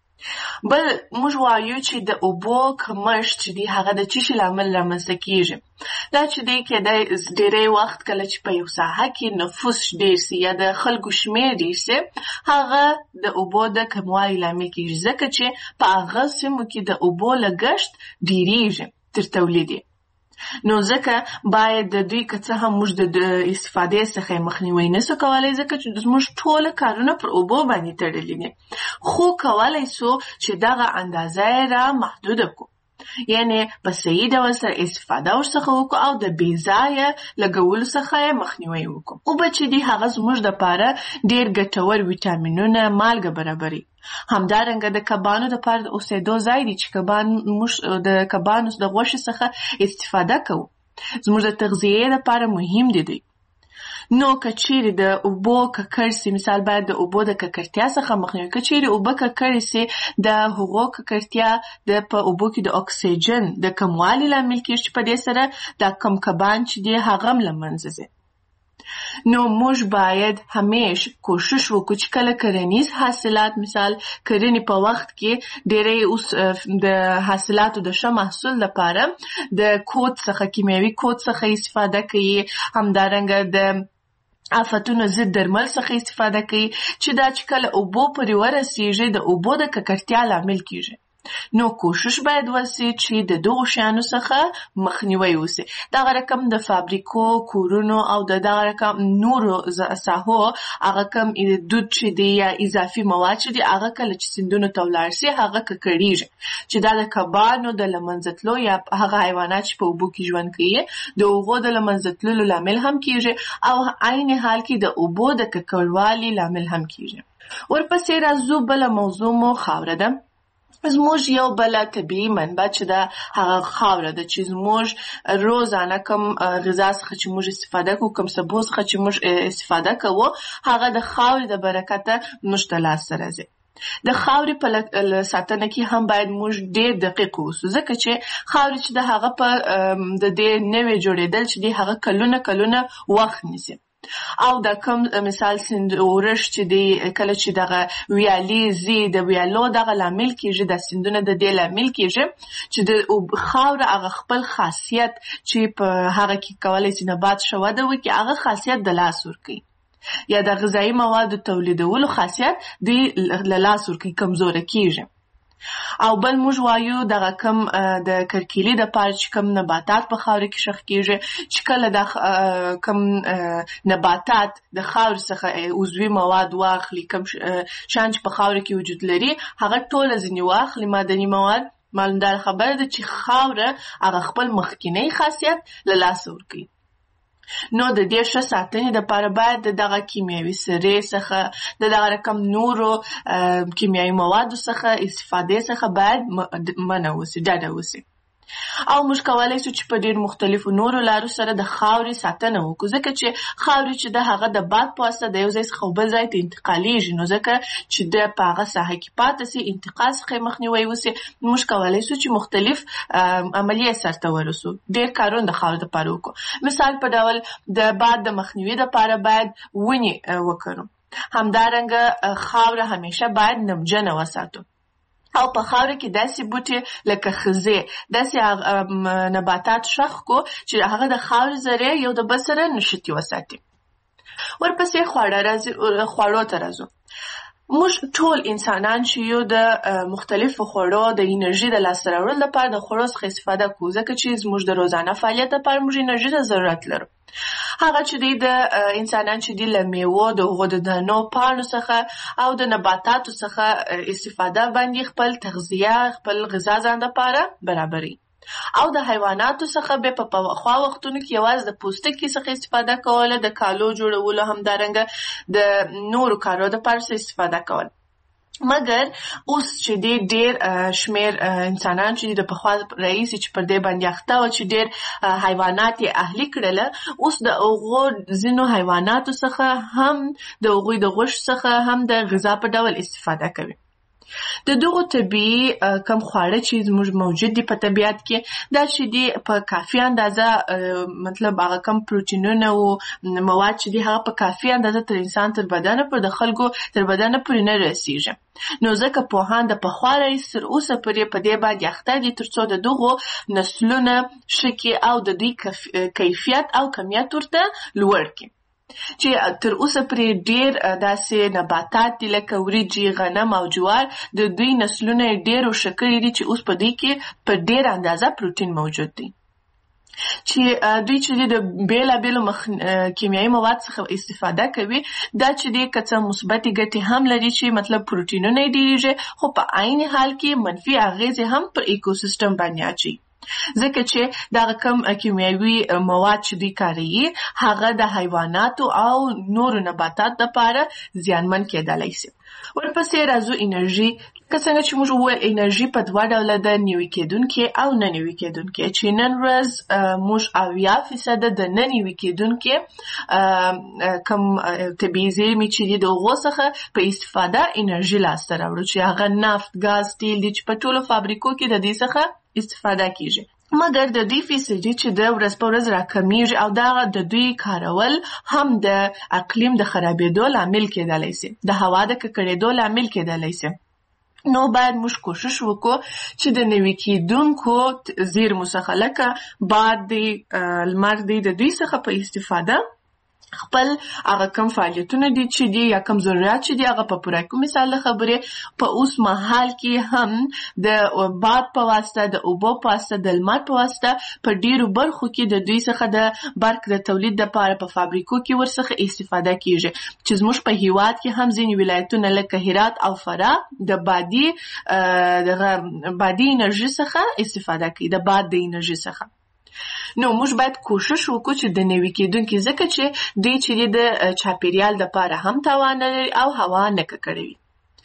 بل موږ وایو چې د اوبو کمښت چې دی هغه د څه شي له امله رامنځته کیږي. دا چې دی کېدای ډېری وخت کله چې په یو ساحه کې نفوس ډېر سي یا د خلکو شمېر ډېر سي هغه د اوبو د کموالي لامل کیږي، ځکه چې په هغه سیمو کې د اوبو لګښت ډېریږي تر تولید. نو ځکه باید د دوی که څه هم موږ د استفادې څخه مخنیوی نسو کولی ځکه چې زموږ ټوله کارونه پر اوبو باندې تړلي دي، خو کولی سو چې دغه اندازه یې را محدوده کړو، یعنې په صحیح ډول سره استفاده ورڅخه وکړو او د بې ځایه لګولو څخه یې مخنیوی وکړو. اوبه چې دي هغه زموږ دپاره ډېر ګټور ویټامینونه، مالګه برابري. همدارنګه د کبانو دپاره د اوسېدو ځای دی چې کبان موږ د کبانو د غوښې څخه استفاده کوو، زموږ د تغذیې دپاره مهم دي دی. نو که چیرې د اوبو ککړ سي، مثال باید د اوبو د ککړتیا څخه مخنیوی، که چیرې اوبه ککړې سي د هغو ککړتیا د په اوبو کې د اکسیجن د کموالي لامل کیږي چې په دې سره دا کم کبان چې دي هغه هم له منځه ځي. نو موږ باید همیش کوشش وکړو چې کله کرنیز حاصلات مثال کرنې په وخت کې ډېری اوس د حاصلاتو د ښه محصول لپاره د کود څخه کیمیاوي کود څخه استفاده کوي، همدارنګه د آفتونو ضد درمل څخه استفاده کوي چې دا چې کله اوبو پورې ورسیږي د اوبو د ککړتیا لامل کیږي. نو کوشش باید وسي چې د دغو شیانو څخه مخنیوی وسي. دغه رقم د فابریکو، کورونو او د دغه رقم نورو ساحو هغه کم دود چې دی یا اضافي مواد چې دی هغه کله چې سیندونو ته ولاړ سي هغه ککړیږي چې دا د کبانو د له منځه تلو یا هغه حیوانات چې په اوبو کې ژوند کوي د هغو د له منځه تللو لامل هم کیږي او عین حال کې د اوبو د ککړوالي لامل هم کیږي. ورپسې راځو بله موضوع مو خاوره ده. زموږ یو بله طبیعي منبع چې ده هغه خاوره ده چې زموږ روزانه کم غذا څخه چې موږ استفاده کوو، کم سبو څخه چې موږ استفاده کوو هغه د خاورې د برکته موږ ته لاسته راځي. د خاورې په ساتنه کې هم باید موږ ډېر دقیق اوسو، ځکه چې خاورې چې د هغه په د دې نوې جوړېدل چې دی هغه کلونه کلونه وخت نیسي او د کوم مثال سیند اورښت چې دی کله چې دغه ویالې ځي د ویالو دغه لامل کیږي، د سیندونه د دې لامل کیږي چې د خاوره هغه خپل خاصیت چې په هغه کې کولی شي نبات ښه وده وکړي هغه خاصیت د لاس ورکوي یا د غذایي موادو تولیدولو خاصیت د له لاس ورکوي، کمزوره کیږي. او بل موږ وایو دغه کم د کرکیلي د پاره چې کم نباتات په خاوره کې شخ کیږي چې کله د کم نباتات د خاور څخه عضوي مواد واخلي، کم شان چې په خاوره کې وجود لري هغه ټوله ځینې واخلي معدني مواد، معلومدار خبره ده چې خاوره هغه خپل مخکینی خاصیت له لاسه ورکوي. نو د دې ښه ساتنې دپاره باید د دغه کیمیاوي سرې څخه د دغه رقم نورو کیمیاوي موادو څخه استفادې څخه باید منع وسي، ډډه وسي. او موږ کولای شو چې په ډیر مختلفو نورو لارو سره د خاورې ساتنه وکړو، ځکه چې خاورې چې د هغه د باد په واسطه د یو ځای څخه بل ځای ته انتقالیږي، نو ځکه چې د په هغه ساحه کې پاتې سي، انتقال څخه مخنیوی وسي، موږ کولای شو چې مختلف عملیې سرته ورسو، ډیر کارونه د خاورې لپاره وکړو. مثال په ډول د باد د مخنیوي لپاره باید ونې وکرو. همدارنګه خاوره همیشه باید نمجنه وساتو، او په خاوره کې داسې بوټي لکه خزې، داسې نباتات شخ کو چې هغه د خاورې ذرې یو د بل سره نښتي وساتي. ورپسې خواړه راځي، خواړو ته راځو. موږ ټول انسانان چې یو د مختلفو خوړو د انرژي د لاسته راوړلو لپاره د خوړو څخه استفاده کوو، ځکه چې زموږ د روزانه فعالیت لپاره موږ انرژي ته ضرورت لرو. هغه چې دی د انسانان چې دی له میوو، د هغو د دانو، پاڼو څخه او د نباتاتو څخه استفاده باندې خپل تغذیه، خپل غذا ځان لپاره برابري. او د حیواناتو څخه به په پخوا وختونو کې یوازې د پوستکي څخه استفاده کوله، د کالو جوړولو، همدارنګه د نورو کارو لپاره استفاده کوله. مګر اوس چې دی ډیر شمیر انسانان چې د پخوا رئیس چې پر دې باندې اخته و چې ډیر حیوانات یې اهلي کړله، اوس د هغو ځینو حیواناتو څخه هم د هغوی د غوښې څخه هم د غذا په ډول استفاده کوي. د دغو طبیعي کم خواړه چې زموږ موجود دي په طبیعت کې، دا چې دي په کافي اندازه، مطلب هغه کم پروټینونه او مواد چې دي هغه په کافي اندازه تر انسان تر بدنه پر د خلکو تر بدنه پورې نه رسیږي. نو ځکه پوهان د پخوا راهیسې تر اوسه پورې په دې باندې اخته دي تر څو د دغو نسلونه ښه کړي او د دوی کیفیت او کمیت ورته لوړ کړي. چې تر اوسه پرې ډیر داسې نباتات دي لکه وریجې، غنم او جوار، د دوی نسلونه ډیر ښه کړي دي چې اوس په دوی کې په ډیر اندازه پروټین موجود دی. چې دوی چې د بیلابیلو کیمیاوي مواد څخه استفاده کوي، دا چې دی که څه مثبتې ګټې هم لري چې مطلب پروټینونه یې ډېرېږي، خو په عین حال کې منفي اغېزې هم پر ایکوسیستم باندې اچوي، ځکه چې دغه کم کیمیاوي مواد چې دوی کاروي هغه د حیواناتو او نورو نباتاتو لپاره زیانمن کېدلی شي. ورپسې راځو انرژي. که څنګه چې موږ وویل انرژي په دوه ډوله ده، نوي کېدونکې او نه نوي کېدونکې، چې نن ورځ موږ اویا فیصده د نه نوي کېدونکې کم طبیعي زېرمې چې دي د هغو څخه په استفاده انرژي لاسته راوړو، چې هغه نفت، ګاز، تیل دي چې په ټولو فابریکو کې د دې څخه استفاده کیږي. مګر د دوی فیصدي چې د ورځ په ورځ راکمیږي او دا د دوی کارول هم د اقلیم د خرابېدو لامل کېدلی شي، د هوا د ککړېدو لامل کېدلی شي. نو باید موږ کوشش وکړو چې د نوي کېدونکو زیرمو څخه لکه باد دی، لمر دی، د دوی څخه په استفاده خپل هغه کم فعالیتونه دي چې دي یا کم ضرورت چې دي هغه په پوره کړو. مثال خبرې په اوس مهال کې هم د باد په واسطه، د اوبو په واسطه، د لمر په واسطه په ډیرو برخو کې د دوی څخه د برق د تولید لپاره په فابریکو کې ورڅخه استفاده کیږي، چې زموږ په هیواد کې هم ځینې ولایتونه لکه هرات او فراه د بادي دغه بادي انرژي څخه استفاده کوي، د باد د انرژي څخه. نو موږ باید کوشش وکړو چې د نوي کېدونکي، ځکه چې دوی چې د چاپیریال لپاره هم تاوان لري او هوا نه ککړوي.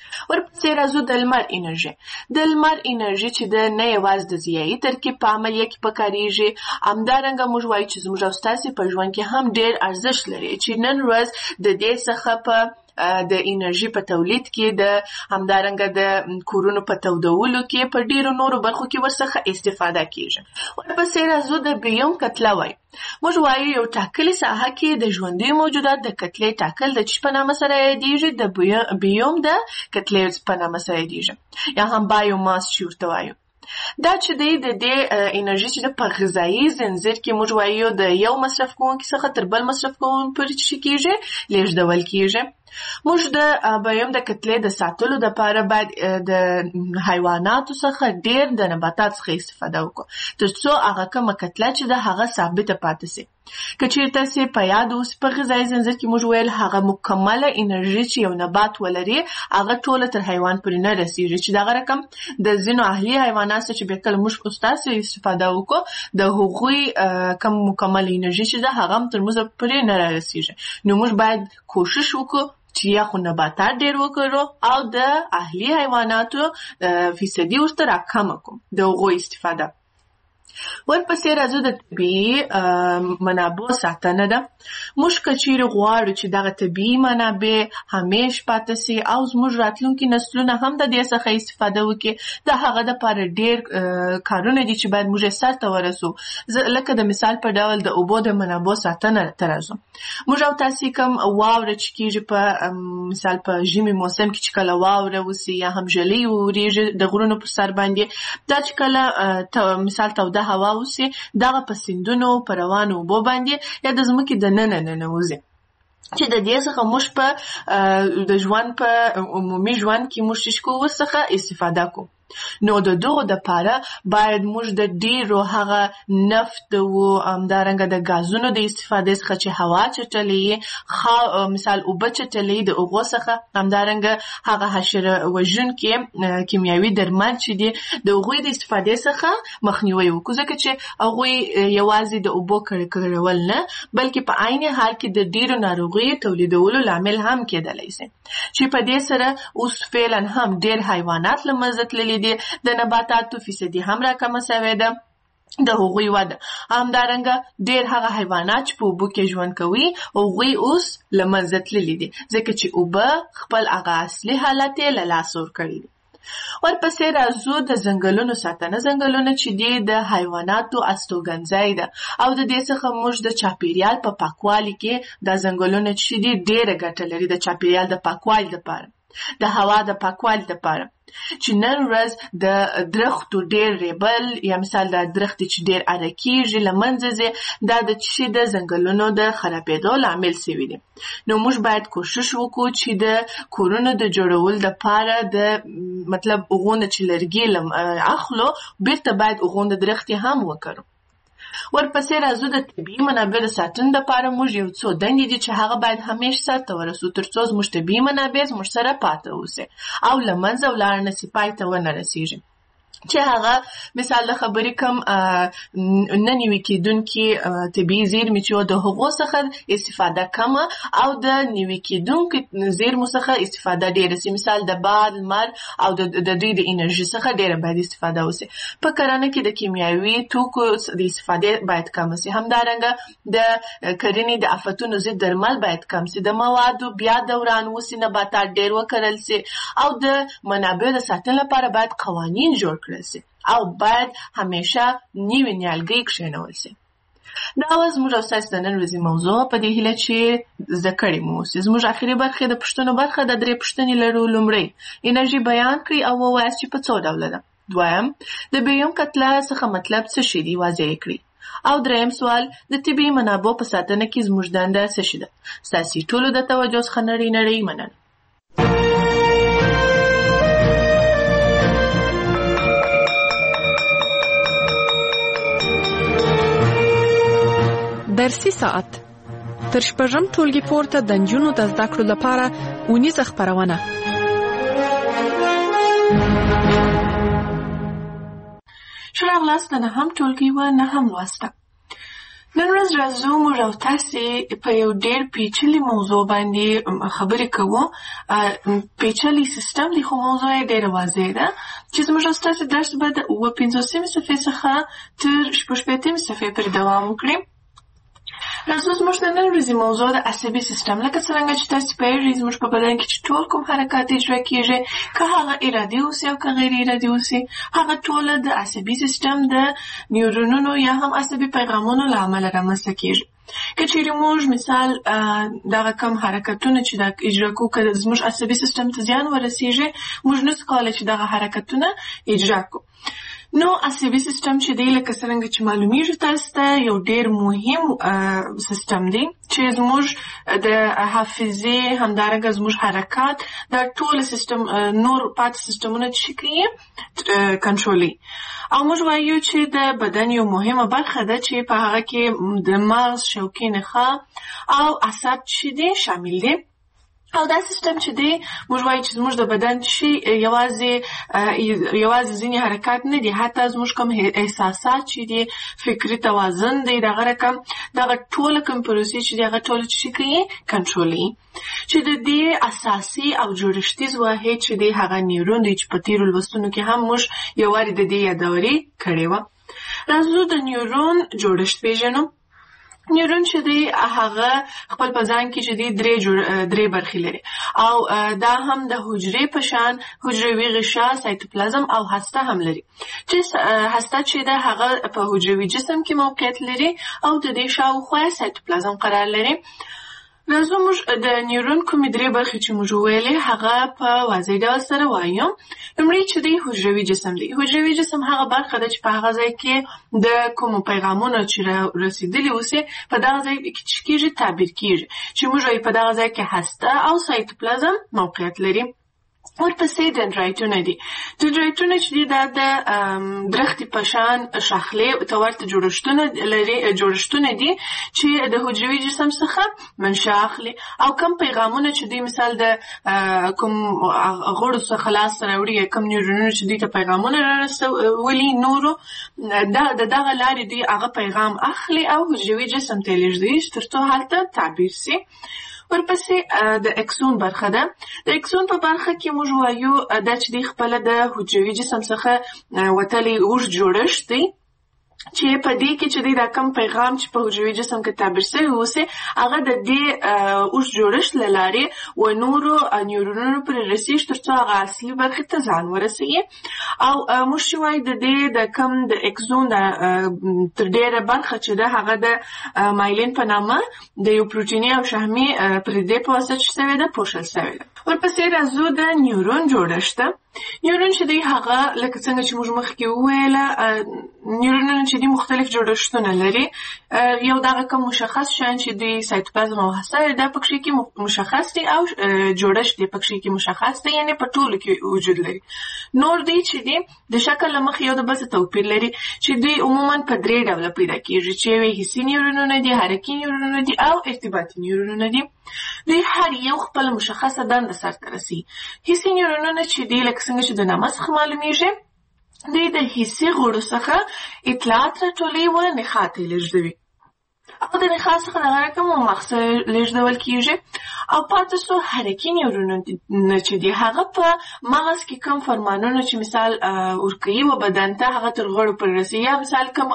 ورپسې راځو د لمر انرژي. د لمر انرژي چې د نه یوازې د ضیایي ترکیب په عملیه کې پکارېږي، همدارنګه موږ وایو چې زموږ او ستاسې په ژوند کې هم ډېر ارزښت لري، چې نن ورځ د دې څخه په د انرژي په تولید کې، د همدارنګه د کورونو په تودولو کې، په ډیرو نورو برخو کې ورڅخه استفاده کیږي. ورپسې راځو د بیوم کتله وایو. موږ وایو یو ټاکلې ساحه کې د ژوندیو موجودات د کتلې ټاکل د چی په نامه سره یادیږي، د بیوم د کتلې په نامه سره یادیږي، یا هم بایوماس چې ورته وایو. دا چې دی د دې انرژي چې په غذایي زنځیر کې موږ وایو د یو مصرف کوونکي څخه تر بل مصرف کوونکي پورې چې کیږي لیږدول کیږي. موږ د بیوم د کتلې د ساتلو لپاره باید د حیواناتو څخه ډیر د نباتات څخه استفاده وکړو، تر څو هغه کومه کتله چې د هغه ثابته پاتې شي. که چیرته تاسې په یاد اوس په غذایي زنځیر کې موږ ویل هغه مکمله انرژي چې یو نبات ولري هغه ټوله تر حیوان پورې نه رسیږي، چې دغه رقم د ځینو اهلي حیواناتو چې به کله موږ ستاسې استفاده وکړو د هغوی کم مکمله انرژي چې ده هغه هم تر موږ پورې نه رسیږي. نو موږ باید کوشش وکړو چې یا خو نباتات ډیر وکړو او د اهلي حیواناتو فیصدي ورته راکمه کړو د هغوی استفاده. ورپسې راځو د طبیعي منابعو ساتنه ده. موږ که چیرې غواړو چې دغه طبیعي منابع همیش پاتې سي او زموږ راتلونکي نسلونه هم د دې څخه استفاده وکړي، د هغه دپاره ډېر کارونه دي چې باید موږ یې سرته ورسو. لکه د مثال په ډول د اوبو د منابعو ساتنه ته راځو. موږ او تاسې کوم واوره چې کېږي په مثال په ژمي موسم کې چې کله واوره وسي یا هم ژلۍ وورېږي د غرونو په سر باندې، دا چې کله مثال توده هوا وسي دغه په سیندونو په روانو اوبو باندې یا د ځمکې د ننه ننوځي، چې د دې څخه موږ په د ژوند په عمومي ژوند کې موږ شیشکو ورڅخه استفاده کوو. نو د دغو دپاره باید موږ د ډېرو هغه نفت و همدارنګه د ګازونو د استفادې څخه چې هوا چټلوي، مثال اوبه چټلوي، د هغو څخه همدارنګه هغه حشره وژونکي کیمیاوي درمل چې دي د هغوی د استفادې څخه مخنیوی وکړو، ځکه چې هغوی یوازې د اوبو کړول نه بلکې په عین حال کې د ډېرو ناروغیو تولیدولو لامل هم کېدلی سي، چې په دې سره اوس فعلا هم ډېر حیوانات له منځه تللي دي، د نباتاتو فیصدي هم راکمه سوې ده، د هغوی وده همدارنګه ډېر هغه حیوانات چې په اوبو کې ژوند کوي هغوی اوس له منځه تللي دي، ځکه چې اوبه خپل هغه اصلي حالت یې له لاسه ورکړی دي. ورپسې راځو د ځنګلونو ساتنه. ځنګلونه چې دي د حیواناتو استوګنځی ده او د دې څخه موږ د چاپیریال په پاکوالي کې دا ځنګلونه چې دي ډېره ګټه لري د چاپیریال د پاکوالي دپاره، د هوا د پاکوالي دپاره، چې نن ورځ د درختو ډېر ریبل یا مثال د درخت چې ډېر اره کېږي له منځه ځي، دا د چې د ځنګلونو د خرابېدو لامل سوي دي. نو موږ باید کوشش وکړو چې د کورونو د جوړولو دپاره د مطلب هغو نه چې لرګي اخلو بیرته باید هغو نه درختې هم وکړو. ورپسې راځو د طبیعي منابع د ساتنې دپاره موږ یو څو دندې دي چې هغه باید همیش سرته ورسو تر څو زموږ طبیعي منابع زموږ سره پاته اوسي او له منځه ولاړ نه سي، پای ته ونه رسېږي، چې هغه مثال د خبرې کم نه نیوي کېدونکي طبیعي زیرمې چې د هغو څخه استفاده کمه او د نیوي کېدونکو زیرمو څخه استفاده ډېره سي، مثال د باد، لمر او د دوی د انرژي څخه ډېره باید استفاده وسي. په کرنه کې د کیمیاوي توکو د استفادې باید کمه سي، همدارنګه د کرنې د آفتونو ضد درمل باید کم سي، د موادو بیا دوران وسي، نباتات ډېر وکرل سي او د منابعو د ساتنې لپاره باید قوانین جوړ کړل سي او باید همیشه نیوي نیالګۍ کښېنول سي. دا وه زموږ او ستاسې د نن ورځې موضوع، په دې هیله چې زده کړې مو اوسي. زموږ اخري برخې د پوښتنو برخه د درې پوښتنې لرو. لومړی انرژي بیان کړئ او ووایاست چې په څو ډوله ده. دویم د بیوم کتله څخه مطلب څه شي دي، واضح یې کړئ. او دریم سوال د طبیعي منابعو په ساتنه کې زموږ دنده څه شي ده. ستاسې ټولو د توجه څخه نړۍ نړۍ مننه. درسي ساعت تر شپږم ټولګي پورته د نجونو د زده کړو لپاره اونیزه خپرونه. ښه راغلاست د نهم ټولګي و نهم لوسته. نن ورځ راځو موږ او تاسې په یو ډېر پیچلي موضوع باندې خبرې کوو. پیچلي سیستم دی خو موضوع یې ډېره واضح ده چې زموږ او ستاسې درس به د اووه پنځوسمې صفحې څخه تر شپږ شپېتمې صفحې پورې دوام وکړي. راځو زموږ د نن ورځې موضوع د عصبي سیستم. لکه څرنګه چې تاسې پوهېږئ زموږ په بدن کې چې ټول کوم حرکات اجرا کېږي، که هغه ارادي اوسي او که غیر ارادي اوسي، هغه ټوله د عصبي سیستم د نیورونونو یا هم عصبي پیغامونو له امله رامنځته کېږي. که چیرې موږ مثال دغه کم حرکتونه چې دا اجرا کوو که زموږ عصبي سیستم ته زیان ورسېږي، موږ نسو کولی چې دغه حرکتونه اجرا کوو. نو عصبي سیستم چې دی لکه څرنګه چې معلومیږي تاسو ته یو ډېر مهم سیستم دی چې زموږ د حافظې همدارنګه زموږ حرکات دا ټول سیستم نور پاتې سیستمونه چې کوي کنټرولوي. او موږ وایو چې د بدن یو مهمه برخه ده چې په هغه کې د مغز، شوکي نخاع او اعصاب چې دي شامل دي. او دا سیستم چې دی موږ وایو چې زموږ د بدن شي یوازې یوازې ځینې حرکات نه دي، حتی زموږ کوم احساسات چې دي، فکري توازن دی، دغه رقم دغه ټوله کوم پروسې چې دي هغه ټوله چې کوي کنټرولوي. چې د دې اساسي او جوړښتیز واحد چې دی هغه نیورون دی چې په تېرو لوستونو کې هم موږ یو وارې د دې یادوري کړې وه. راځو د نیورون جوړښت پیژنو. نیورون چې دی هغه خپل په ځان کې چې دی درې درې برخې لري او دا هم د حجرې په شان حجروي غشا، سایتوپلازم او هسته هم لري. چې هسته چې ده هغه په حجروي جسم کې موقعیت لري او د دې شاوخوا سایتوپلازم قرار لري. راځو موږ د نیورون کومې درې برخې چې موږ ویلې هغه په واضح ډول سره وایو. لومړی چې دی حجروي جسم دی. حجروي جسم هغه برخه ده چې په هغه ځای کې د کومو پیغامونو چې رسیدلي اوسي په دغه ځای کې چې کېږي تعبیر کېږي، چې موږ وایو په دغه ځای کې هسته او سایتوپلازم موقعیت لري. ورپسې دندرایتونه دي. دندرایتونه چې دي دا د درختې په شان شاخلې ته ورته جوړښتونه لري جوړښتونه دي چې د حجروي جسم څخه منشأ اخلي او کم پیغامونه چې دي مثال د کوم غړو څخه لاس راوړي، کم نیورونونه چې دي ته پیغامونه رسولي نورو دا د دغه لارې دي هغه پیغام اخلي او حجروي جسم ته لېږدوي تر څو هلته تعبیر سي. ورپسې د اکسون برخه ده. د اکسون په برخه کې موږ وایو دا چې دی خپل د حجروي جسم څخه وتلی اوږد جوړښت دی چې په دې کې چې دی دا کم پیغام چې په حجروي جسم کې تعبیر شوی اوسي هغه د دې اوږد جوړښت له لارې و نورو نیورونونو پرې رسېږي تر څو هغه اصلي برخې ته ځان ورسوي. او موږ چې وایو د دې د کم د اکسون تر ډېره برخه چې ده هغه د مایلین په نامه د یو پروټیني او شحمي پردې په واسطه چې شوې ده پوښل شوې ده. ورپسې راځو د نیورون جوړښت. نیورون چې دی هغه لکه څنګه چې موږ مخکې وویله نیورونونه چې دی مختلف جوړښتونه لري. یو دغه کوم مشخص شیان چې دی سایتوپلازم او هسته دا پکې کې مشخص دي او جوړښت دی پکې کې مشخص دی، یعنی په ټولو کې وجود لري. نور دی چې دی د شکل له مخې یو د بل څه توپیر لري چې دوی عموما په درې ډوله پیدا کېږي چې یو حسي نیورونونه دي، حرکي نیورونونه دي او ارتباطي نیورونونه دي. دوی هر یو خپل مشخصه دنده سرته رسوي. حسي نیورونونه چې دی لکه څنګه چې د نامه څخه معلومیږي دوی د حسي غړو څخه اطلاعات راټولوي و نخاع ته یې لېږدوي او د نخاع څخه دغه رقم و مغز ته لېږدول کېږي. او پاتې څو حرکي نیورونونه چې دي هغه په مغز کې کوم فرمانونه چې مثال ورکوي و بدن ته هغه تر غړو پورې رسوي، یا مثال کوم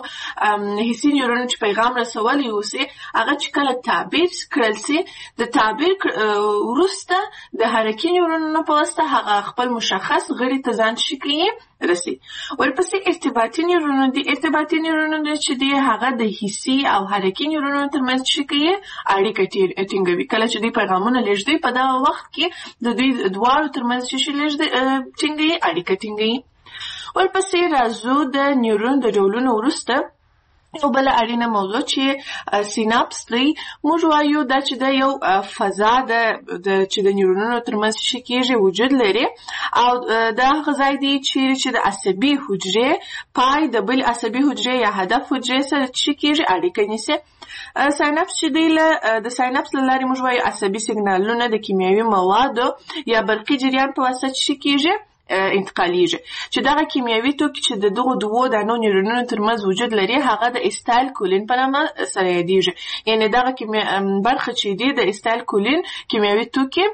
حسي نیورون چې پیغام رسولی اوسي هغه چې کله تعبیر کړل سي د تعبیر وروسته د حرکي نیورونونو په واسطه هغه خپل مشخص غړي ته ځان شي کوي رسي. ورپسې ارتباطي نیورونونه دي. ارتباطي نیورونونه چې دي هغه د حسي او حرکي نیورونونو ترمنځ شي کوي اړیکه ټینګوي. کله چې دوی پیغامونه لېږدوي په دغه وخت کې د دوی دواړو ترمنځ شي لېږدوي ټینګوي اړیکه ټینګوي. ورپسې راځو د نیورون د ډولونو وروسته یو بل اړینه موضوع چې سیناپس دی. موږ وایو دا چې د یو فضا ده چې د نیورونونو ترمنځ شي کېږي وجود لري او دا هغه ځای دی چې د عصبي حجرې پای د بل عصبي حجرې یا هدف حجرې سره شي کېږي اړیکه نیسي. سایناپس چې دی د سایناپس له لارې موږ وایو عصبي سیګنالونه د کیمیاوي موادو یا برقي جریان په واسطه شي کېږي انتقالیږي، چې دغه کیمیاوي توکي چې د دغو دوو دانو نیورونونو ترمنځ وجود لري هغه د استایل کولین په نامه سره یادیږي. یعنی دغه برخه چې دی د استایل کولین کیمیاوي توکي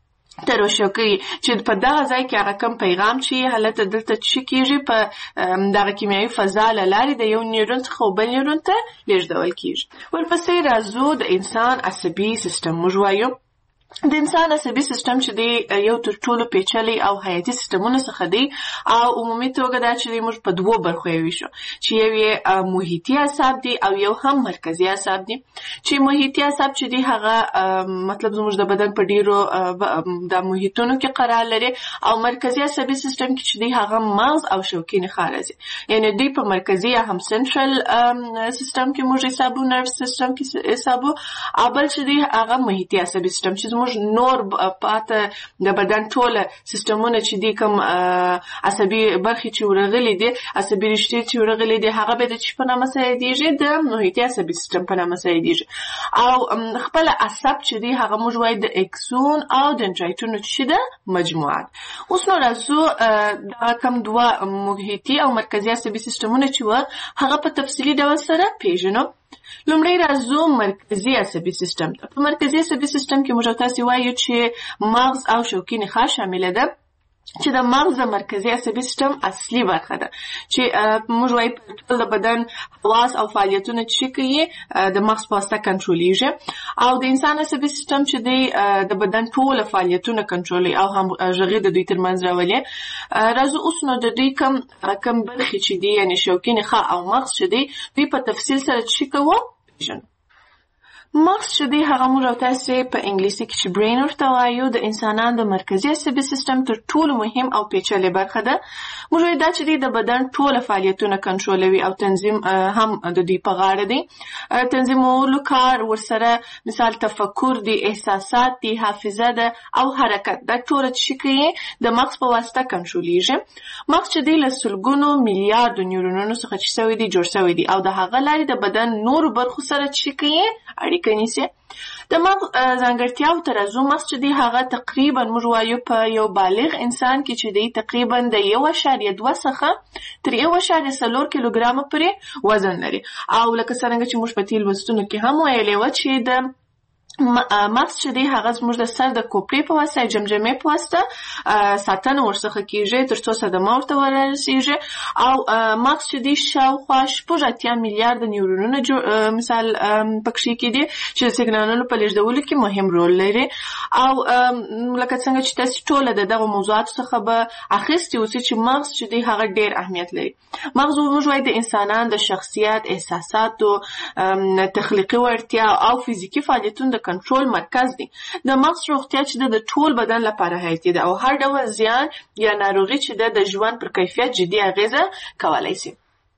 تروشو کوي چې په دغه ځای کې هغه کم پیغام چې حالت دلته چې کېږي په دغه کیمیاوي فضا له لارې د یو نیورون څخه بل نیورون ته لېږدول کېږي. ورپسې راځو د انسان عصبي سیستم. موږ وایو د انسان عصبي سیستم چې دی یو تر ټولو پیچلی او حیاتي سیستمونو څخه دی او عمومي توګه دا چې موږ په دوو برخو یې ویشو چې یو یې محیطي اعصاب دي او یو هم مرکزي اعصاب دي. چې محیطي اعصاب چې دی هغه مطلب زموږ د بدن په ډیرو د محیطونو کې قرار لري او مرکزي عصبي سیستم کې چې دی هغه مغز او شوکي نخاع راځي. یعنی دوی په مرکزي یا هم سنټرل سیستم کې موږ حسابو نرو سیستم کې حسابو او بل چې دی هغه محیطي عصبي سیستم چې موږ نور پاته د بدن ټوله سیستمونه چې دي کوم عصبي برخې چې ورغلي دي عصبي رشتې چې ورغلي دي هغه به د چې په نامه سره یادیږي د محیطي عصبي سیستم په نامه سره یادیږي. او خپل عصب چې دي هغه موږ وایو د اکسون او دندرایتونو چې ده مجموعه. اوس نو راځو دا کوم دوه محیطي او مرکزي عصبي سیستمونه چې و هغه په تفصیلي ډول سره پیژنو. لومړی راځو مرکزي عصبي سیستم ته. په مرکزي عصبي سیستم کې موږ تاسو وایو چې مغز او شوکي نخاع شامل ده چې د مغز د مرکزي عصبي سیستم اصلي برخه ده چې موږ وایي ټول د بدن حواس او فعالیتونه چې کوي د مغز په واسطه کنټرولېږي او د انسان عصبي سیستم چې دی د بدن ټول فعالیتونه کنټرولوي او هم غږی د دوی ترمنځ راولي. راځو اوس نو د دوی کم کم برخې چې دي یعنې شوکي نخاع او مغز چې دی دوی په تفصیل سره چې کوو پېژنو. مغز چې دی هغه موږ او تاسې په انګلیسي کې چې برین ورته وایو د انسانانو د مرکزي عصبي سیستم تر ټولو مهم او پیچلې برخه ده. موږ وایو دا چې دی د بدن ټوله فعالیتونه کنټرولوي او تنظیم هم د دوی په غاړه دی. تنظیمولو کار ورسره مثال تفکر دی، احساسات دی، حافظه ده او حرکت دا ټوله چې کوي د مغز په واسطه کنټرولېږي. مغز چې دی له سلګونو میلیاردو نیورونونو څخه چې سوی دی جوړ سوی دی او د هغه لارې د بدن نورو برخو سره چې کوي اړیکه نیسي. د مغز ځانګړتیاو ته راځو. مغز چې دی هغه تقریبا موږ وایو په یو بالغ انسان کې چې دی تقریبا د یو اعشاریه دوه څخه تر یو اعشاریه څلور کیلوګرامه پورې وزن لري او لکه څرنګه چې موږ په تېر لوستونو کې هم ویلي وه چې د مغز چې دی هغه زموږ د سر د کوپړې په واسطه جمجمې په واسطه ساتنه ورڅخه کېږي تر څو صدمه ورته ورسېږي او مغز چې دی شاوخوا شپږ اتیا میلیارده نیورونونه مثال پکښې کې دي چې د سیګنالونو په لېږدولو کې مهم رول لري او لکه څنګه چې تاسې ټوله د دغو موضوعاتو څخه به اخیستي اوسئ چې مغز چې دی هغه ډېر اهمیت لري. مغز موږ وایي د انسانانو د شخصیت، احساساتو، تخلیقي وړتیا او فزیکي فعالیتونو د کنټرول مرکز دی. د مغز روغتیا چې د ټول بدن لپاره حیاتي ده او هر ډول زیان یا ناروغي چې ده د ژوند پر کیفیت جدي اغیزه کولی شي.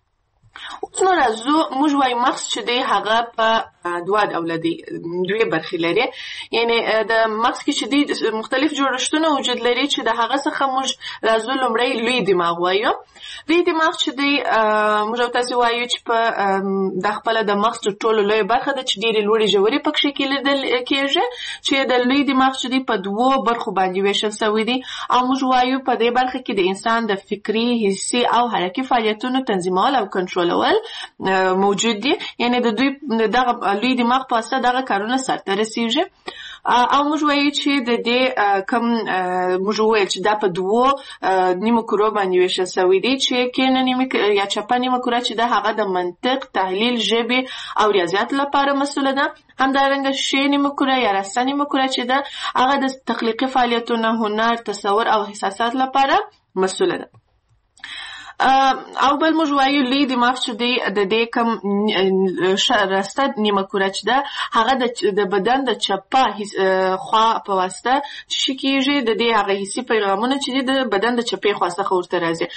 اوس نو راځو موږ وایو مغز چې دی هغه په دوه ډوله دی، دوې برخې لري. یعنې د مغز کې چې دی مختلف جوړښتونه وجود لري چې د هغه څخه موږ راځو لومړی لوی دماغ وایو. لوی دماغ چې دی موږ او تاسې وایو چې په دا خپله د مغز تر ټولو لویه برخه ده چې ډېرې لوړې ژورې پکښې کې لیدل کېږي چې د لوی دماغ چې دی په دوو برخو باندې ویشل سوی دی او موږ وایو په دې برخه کې د انسان د فکري، حسي او حرکي فعالیتونو تنظیمول او کنټرول موجود دي. یعنی د دوی دغه لوی دماغ په واسطه دغه کارونه سرته رسیږي او موږ وایو چې د دې کم موږ وویل چې دا په دوو نیمو کرو باندې ویشل سوی دی چې کیڼه نیمه یا چپه نیمه کره چې ده هغه د منطق، تحلیل، ژبې او ریاضیاتو لپاره مسؤله ده. همدارنګه ښې نیمه کره یا راسته نیمه کره چې ده هغه د تخلیقي فعالیتونو، هنر، تصور او احساسات لپاره مسؤله ده. او بل موږ وایو لوی دماغ چې دی د دې کم راسته نیمه کره چې ده هغه د بدن د چپه خوا په واسطه چې کېږي د دې هغه حسي پیغامونه چې دي د بدن د چپې خوا څخه ورته راځي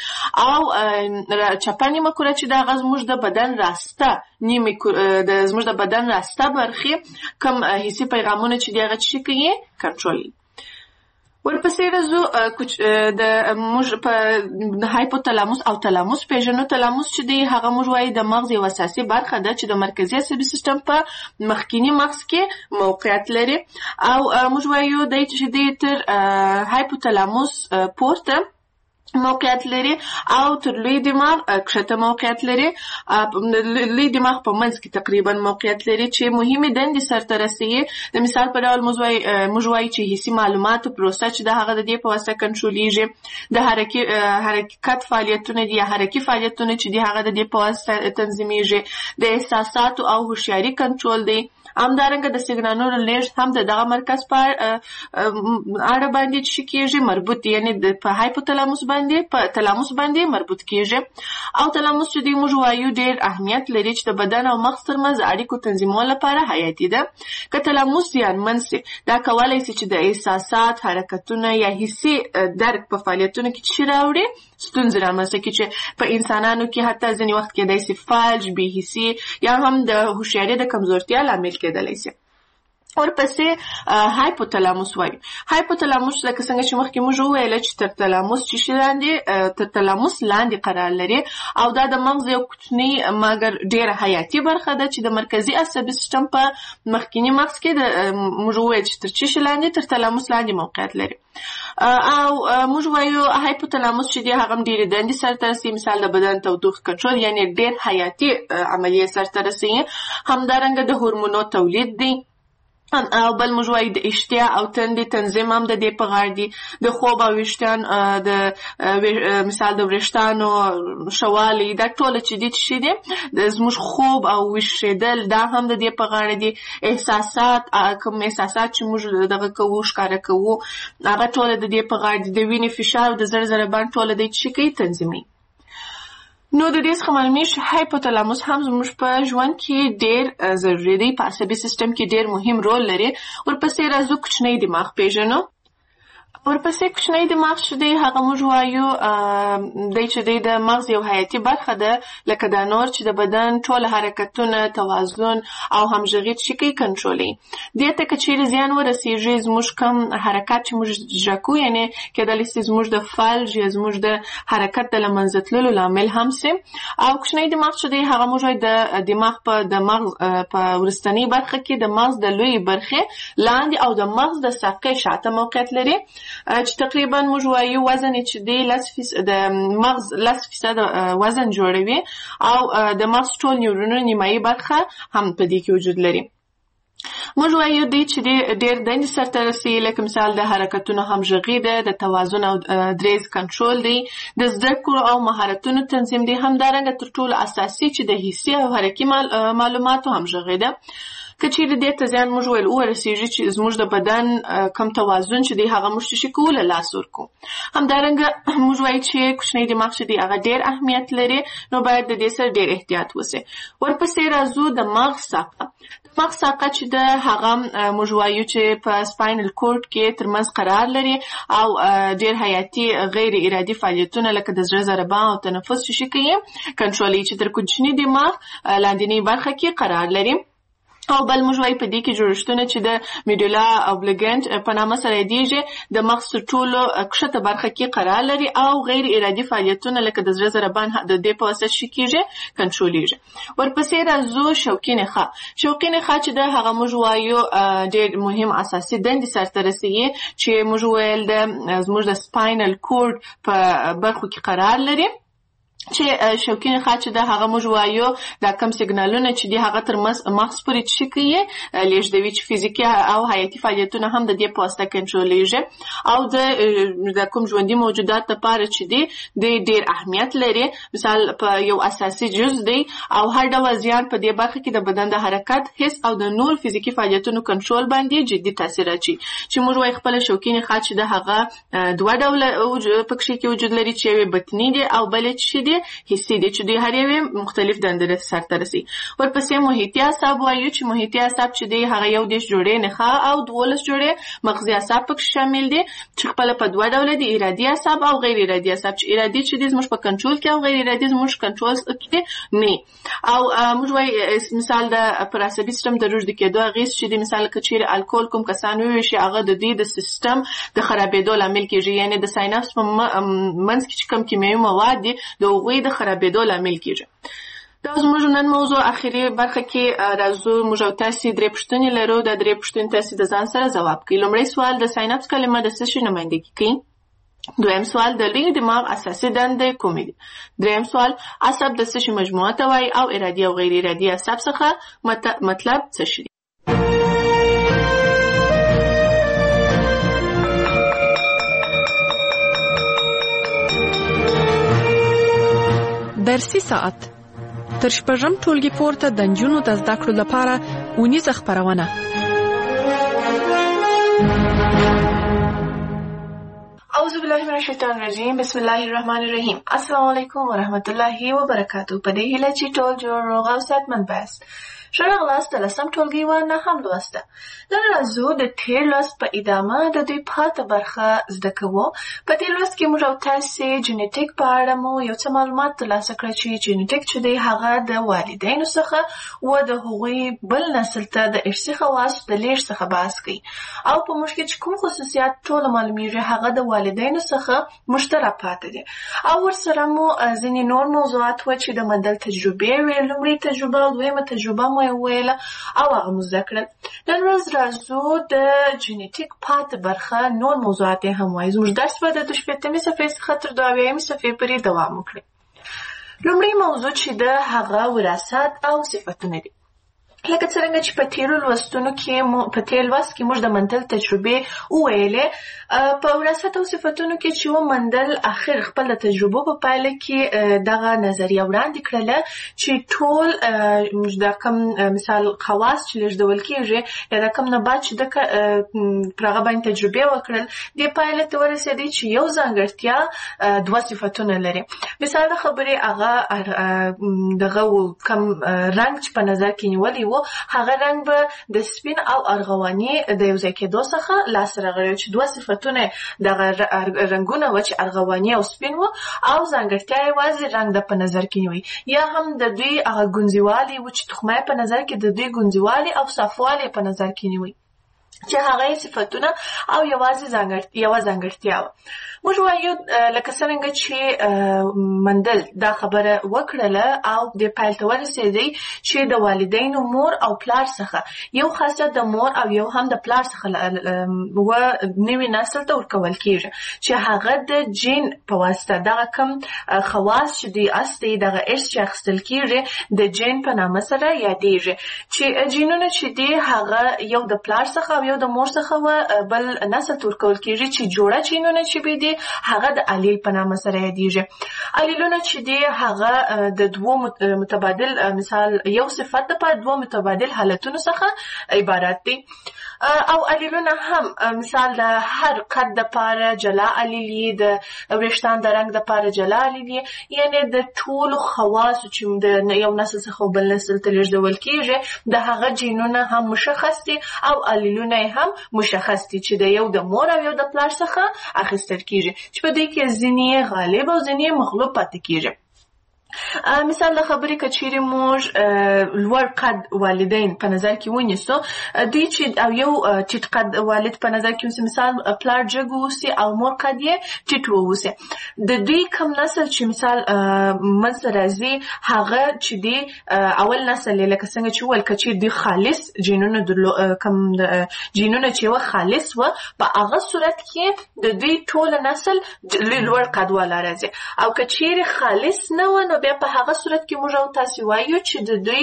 او چپه نیمه کره چې ده هغه زموږ د بدن راسته نیمې د زموږ د بدن راسته برخې کم حسي پیغامونه چې دي هغه چې کوي کنټرول. ورپسې راځو د موږ په هایپوتلاموس او تلاموس پېژنو. تلاموس چې دی هغه موږ وایي د مغز یو اساسي برخه ده چې د مرکزي عصبي سیستم په مخکیني مغز کې موقعیت لري او موږ وایو دی چې دی تر هایپوتلاموس پورته موقعیت لري او تر لوی دماغ کښته موقعیت لري. لوی دماغ په منځ کې تقریبا موقعیت لري چې مهمې دندې سرته رسوي. د مثال په ډول موږ وایو چې حسي معلوماتو پروسه چې د هغه د دې په واسطه کنټرولېږي. د حرکت فعالیتونه دي یا حرکي فعالیتونه چې دي هغه د دې په واسطه تنظیمیږي. د احساساتو او هوښیاري کنټرول دی. همدارنګه د سیګنالونو لېږد هم د دغه مرکز په اړه باندې چې کېږي مربوط دي، یعنې په هایپوتلاموس باندې په تلاموس باندې مربوط کېږي. او تلاموس چې دی موږ وایو ډېر اهمیت لري چې د بدن او مغز ترمنځ اړیکو تنظیمولو لپاره حیاتي ده. که تلاموس زیانمن سي دا کولی سي چې د احساسات، حرکتونه یا حسي درک په فعالیتونو کې چې راوړي ستونزې رامنځته کړي چې په انسانانو کې حتی ځینې وخت کېدای سي فلج، بې حسي یا هم د هوښیارۍ د کمزورتیا لامل کېدلی سي. ورپسې هایپوتلاموس وایو. هایپوتلاموس لکه څنګه چې مخکې موږ وویل چې تر تلاموس چې شي لاندې تر تلاموس لاندې قرار لري او دا د مغز یو کوچنی مګر ډېره حیاتي برخه ده چې د مرکزي عصبي سیستم په مخکیني مغز کې د موږ وویل چې تر چې شي لاندې تر تلاموس لاندې موقعیت لري. او موږ وایو هایپوتلاموس چې دی هغه هم ډېرې دندې سرته رسوي. مثال د بدن تودوخې کنټرول یعنې ډېر حیاتي عملیې سرته رسوي. همدارنګه د هورمونو تولید دی او بل موږ وایو د اشتها او تندې تنظیم هم د دې په غاړه دي. د خوب او ویښتان د مثال د وریښتانو ښهوالی دا ټوله چې دي چې دي د زموږ خوب او ویښېدل دا هم د دې په غاړه دي. احساسات کوم احساسات چې موږ دغه کوو ښکاره کوو هغه ټوله د دې په غاړه دي. د وینې فشار او د زړه ضربان ټوله دی چې کوي تنظیمي. نو د دې څخه معلومیږي هایپوتلاموس هم زموږ په ژوند کې ډېر ضروري دی، په عصبي سیستم کې ډېر مهم رول لري. ورپسې راځو کوچنی دماغ پیژنو. ورپسې کوچنی دماغ چې دی هغه موږ وایو دی چې دی د مغز یو حیاتي برخه ده، لکه دا نور چې د بدن ټول حرکتونه، توازن او همغږي چې کوي کنټرولوي. دې ته که چیرې زیان ورسېږي زموږ کم حرکات چې موږ اجرا کوو، یعنې کېدلی شي زموږ د فلج یا زموږ د حرکت د له منځه تللو لامل هم سي. او کوچنی دماغ چې دی هغه موږ وایو د دماغ په د مغز په وروستنۍ برخه کې د مغز د لویې برخې لاندې او د مغز د ساقې شاته موقعیت لري، چې تقریبا موږ وایو وزن چې دی لس فیصد د مغز لس فیصد وزن جوړوي او د مغز ټول نیورونونه نیمایي برخه هم په دې کې وجود لري. موږ وایو دی چې ډېر دندې سرته رسوي، لکه مثال د حرکتونو همغږي ده، د توازن او دریز کنټرول دی، د زده کړو او مهارتونو تنظیم دی، همدارنګه تر ټولو اساسي چې د حسي او حرکي معلوماتو همغږي ده. که چیرې دې ته زیان موږ ویل ورسېږي چې زموږ د بدن کم توازن چې دی هغه موږ څه کوو له لاس ورکو. همدارنګه موږ وایو چې کوچنی دماغ چې دی هغه ډېر اهمیت لري، نو باید د دې سره ډېر احتیاط وسي. ورپسې راځو د مغز ساقه. د مغز ساقه چې ده هغه موږ وایو چې په سپاینل کورډ کې ترمنځ قرار لري او ډېر حیاتي غیر ارادي فعالیتونه لکه د زړه ضربان او تنفس چې کوي کنټرولوي، چې تر کوچني دماغ لاندنۍ برخه کې قرار لري. او بل موږ وایو په دې کې جوړښتونه چې د میډولا اوبلیګنټ په نامه سره یادېږي د مغز تر ټولو کښته برخه کې قرار لري او غیر ارادي فعالیتونه لکه د زړه ضربان د دې په واسطه چې کېږي کنټرولېږي. ورپسې راځو شوکي نخاع. شوکي نخاع چې ده هغه موږ وایو ډېر مهم اساسي دندې سرته رسوي، چې موږ ویل د زموږ د سپاینل کورډ په برخو کې قرار لري، چې شوکي نخاع چې ده هغه موږ وایو دا کم سیګنالونه چې دي هغه تر مغز پورې چې کوي لیږدوي، چې فزیکي او حیاتي فعالیتونه هم د دې په واسطه کنټرولېږي او د کوم ژوندي موجودات لپاره چې دی د ډېر اهمیت لري. مثال په یو اساسي جز دی او هر ډول زیان په دې برخه کې د بدن د حرکت، حس او د نور فزیکي فعالیتونو کنټرول باندې جدي تاثیر اچوي. چې موږ وایو خپله شوکي نخاع چې ده هغه دوه ډوله پکښې کې وجود لري، چې یوې بطني دی او بلې چې دی حسي دی، چې دوی هر یوې مختلف دندې سرته رسي. ورپسې محیطي اعصاب وایو، چې محیطي اعصاب چې دی هغه یو دېرش جوړې نخاع او دولس جوړې مغزي اعصاب پکې شامل دي، چې خپله په دوه ډوله دي، ارادي اعصاب او غیر ارادي اعصاب، چې ارادي چې دی زموږ په کنټرول کې او غیر ارادي زموږ کنټرول کې نه. او موږ وایو مثال د پر عصبي سیستم د رژد کېدو اغېز چې دی، مثال که چیرې الکول کوم کسان وویشي هغه د دوی د سیستم د خرابېدو لامل کېږي، یعنې د ساینپس په منځ کې چې کوم کیمیاوي مواد دي د هغوی د خرابېدو لامل کېږي. دا زموږ نن موضوع اخري برخه کې راځو. موږ او تاسې درې پوښتنې لرو. دا درې پوښتنې تاسې د ځان سره ځواب کړئ. لومړی سوال د ساینپس کلمه د څه شي نمایندګي کوي؟ دویم سوال د لوی دماغ اساسي دندې کومې دي؟ دریم سوال عصب د څه شي مجموعه ته وایي او ارادي او غیر ارادي عصب څخه مطلب څه شي؟ درسي ساعت تر شپږم ټولګي پورته د نجونو د زده کړو لپاره اونیزه خپرونه. اعوذ بالله من الشیطان الرجیم. بسم الله الرحمن الرحیم. السلام علیکم ورحمت الله وبرکاتو. په دې هیله چې ټول جوړ روغ او صحتمند یاست. ښه راغلاست د لسم ټولګي و نهم لوسته. نن راځو د تېر لوست په ادامه د دوی پاته برخه زده کوو. په دې لوست کې موږ او تاسې جینیټیک په اړه مو یو څه معلومات ترلاسه کړل، چې جینیټیک چې دی هغه د والدینو څخه و د هغوی بل نسل ته د ارثي خواصو د لیږد څخه بحث کوي، او په موږ کې چې کوم خصوصیات ټوله معلومیږي هغه د والدینو څخه مشترک پاته دي. او ورسره مو ځینې نور موضوعات و چې د مندل تجربې وې، لومړۍ تجربه او دویمه تجربه مو ویله او هغه مو زده کړل. نن ورځ راځو د جینیټیک پاته برخه نور موضوعات یې هم وایو. زموږ درس به د دوه شپېتمې صفحې څخه تر دوه اویایمې صفحې پورې دوام وکړي. لومړی موضوع چې ده هغه وراثت او صفتونه دي. لکه څرنګه چې په تیرو لوستونو کې په تیر لوست کې موږ د مندل تجربې وویلې په وراثت او صفتونو کې چې ومندل اخر خپل د تجربو په پایله کې دغه نظریه وړاندې کړله چې ټول موږ د کم مثال خواص چې لیږدول کېږي یا د کم نبات چې د پر هغه باندې تجربې وکړل دې پایله ته ورسېدی چې یو ځانګړتیا دوه صفتونه لري. مثال د خبرې هغه دغه کم رنګ چې په نظر کې نیولی و هغه رنګ به د سپین او ارغواني د یو ځای کېدو څخه لاسته راغلی چې دوه صفتونه دغه رنګونه و چې ارغواني او سپین و او ځانګړتیا یوازې رنګ د په نظر کې نیوي یا هم د دوی هغه ګونځیوالي و چې تخمه په نظر کې د دوی ګونځیوالي او صافوالی په نظر کې نیوي چې هغه صفتونه او یوازې یوه ځانګړتیا وه. موږ وایو لکه څرنګه چې مندل دا خبره وکړله او د پیل ته ورسېدی چې د والدینو مور او پلار څخه یو خاصیت د مور او یو هم د پلار څخه و نوي نسل ته ورکول کېږي چې هغه د جین په واسطه دغه کم خواص چې دی اصلي دغه ارث چې اخیستل کېږي د جین په نامه سره یادېږي چې جینونه چې دی هغه یو د پلار څخه او یو د مور څخه و بل نسل ته ورکول کېږي چې جوړه جینونه چې دی هغه د الیل په نامه سره یادېږي. الیلونه چې دی هغه د دوو متبادل مثال یو صفت دپاره دوه متبادل حالتونو څخه عبارت دی او الیلونه هم مثال د هر قد دپاره جلا الیلي د وریښتان د رنګ دپاره جلا الیلي یعنی د ټولو خواصو چې د یو نسل څخه بل نسل ته لیږدول کېږي د هغه جینونه هم مشخص دي او الیلونه هم مشخص دي چې د یو د مور او یو د پلار څخه اخیستل کېږي چې په دې کې ځینې غالب او ځینې مغلوب پاتې کېږي. مثال د خبرې که چیرې موږ لوړ قد والدین په نظر کې ونیسو دوی چې او یو ټیټ قد والد په نظر کې ونیسو مثال پلار جګ واوسي او مور قد یې ټیټ واوسي د دوی کم نسل چې مثال منځته راځي هغه چې دی اول نسل لکه څنګه چې وویل که چیرې دوی خالص جینونه کم جینونه چې یوه خالص وه په هغه صورت کې د دوی ټوله نسل لوړ قد والا راځي او که چیرې خالص نه وه بیا په هغه صورت کې موږ او تاسې وایو چې د دوی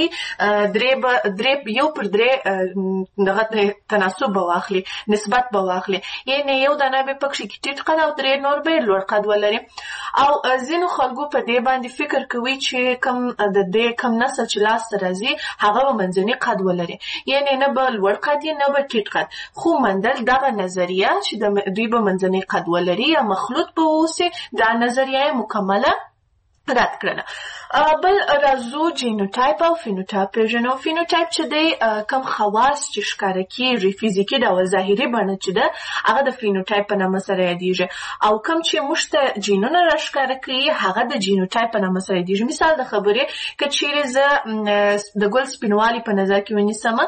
درې درې یو پر درې دغه تناسب به واخلي نسبت به واخلي یعنې یو دانه به پکښې ټیټ قد او درې نور به لوړ قد ولري او ځینو خلکو په دې باندې فکر کوي چې کم د دې کم نسل چې لاسته راځي هغه به منځني قد ولري یعنې نه به لوړ قد نه به ټیټ قد خو مندل دغه نظریه چې دوی به منځني قد ولري یا مخلوط به واوسي دا نظریه مکمله رد کړله. بل راځو جینوټایپ او فینوټایپ پیژنو. فینوټایپ چې دی کم خواص چې ښکاره کېږي فزیکي ډول ظاهري بڼه چې ده هغه د فینوټایپ په نامه سره یادېږي او کم چې موږ ته جینونه راښکاره کوي هغه د جینوټایپ په نامه سره یادېږي. مثال د خبرې که چیرې زه د ګل سپینوالي په نظر کې ونیسم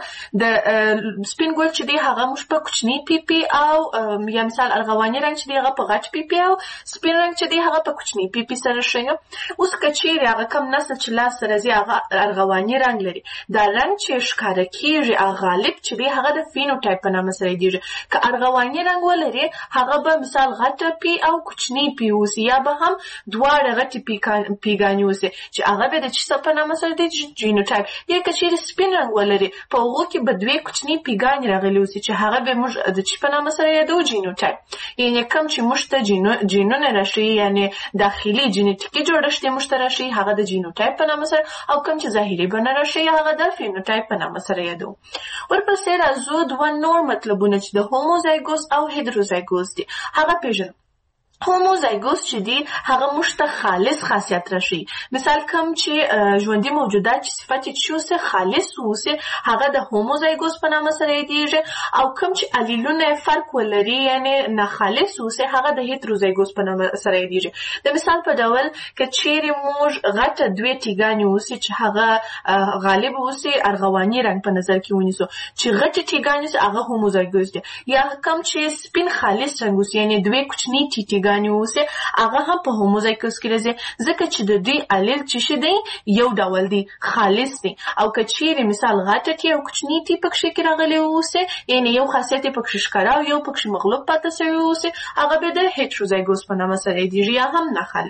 د سپین ګل چې دی هغه موږ په کوچني پیپي او یا مثال ارغواني رنګ چې دی هغه په غټ پیپي او سپین رنګ چې دی هغه په کوچني پیپي سره ښیو. اوس که چیرې هغه کم نسل چې لاسته راځي هغه ارغواني رنګ لري دا رنګ چې ښکاره کېږي هغه غالب چې دی هغه د فینوټایپ په نامه سره یادېږي. که ارغواني رنګ ولري هغه به مثال غټه پي او کوچني پي اوسي یا به هم دواړه غټې پیګانې اوسي چې هغه به د څه په نامه سره دی جینوټایپ. یا که چیرې سپین رنګ ولري په هغو کې به دوې کوچني پیګانې راغلي اوسي چې هغه به موږ د څه په نامه سره یادوو جینوټایپ. یعنې کوم چې موږ ته جینونه راښیي یعنې داخلي جینیټیکي جوړښت یې موږ ته راښیي هغه د جینوټایپ په نامه سره او کوم چې ظاهري بڼه راښیي هغه د فینوټایپ په نامه سره یادوو. ورپسې راځو دوه نور مطلبونه چې د هوموزایګوس او هیدروزایګوس دي هغه پیژنو. هوموزایګوس چې دی هغه موږ ته خالص خاصیت راښیي. مثال کوم چې ژوندي موجودات چې صفت یې چې اوسي خالص واوسي هغه د هوموزایګوس په نامه سره یادېږي او کوم چې الیلونه یې فرق ولري یعنې ناخالص واوسي هغه د هیتروزایګوس په نامه سره یادېږي. د مثال په ډول که چیرې موږ غټه دوې تیګانې واوسي چې هغه غالب واوسي ارغواني رنګ په نظر کې ونیسو چې غټې تیګانې اوسي هغه هوموزایګوس دی. یا کوم چې سپین خالص رنګ اوسي یعنې دوې کوچني تیګانې اوسي هغه هم په هوموزایګوس کې راځي ځکه چې د دوی الیل چې شي دی یو ډول دی خالص دی. او که چیرې مثال غټه تی او کوچني تی پکښې کې راغلی اوسي یعنې یو خاصیت یې پکښې ښکاره او یو پکښې مغلوب پاتې سوی اوسي هغه به د هیټروزایګوس په نامه سره یادېږي یا هم ناخالص.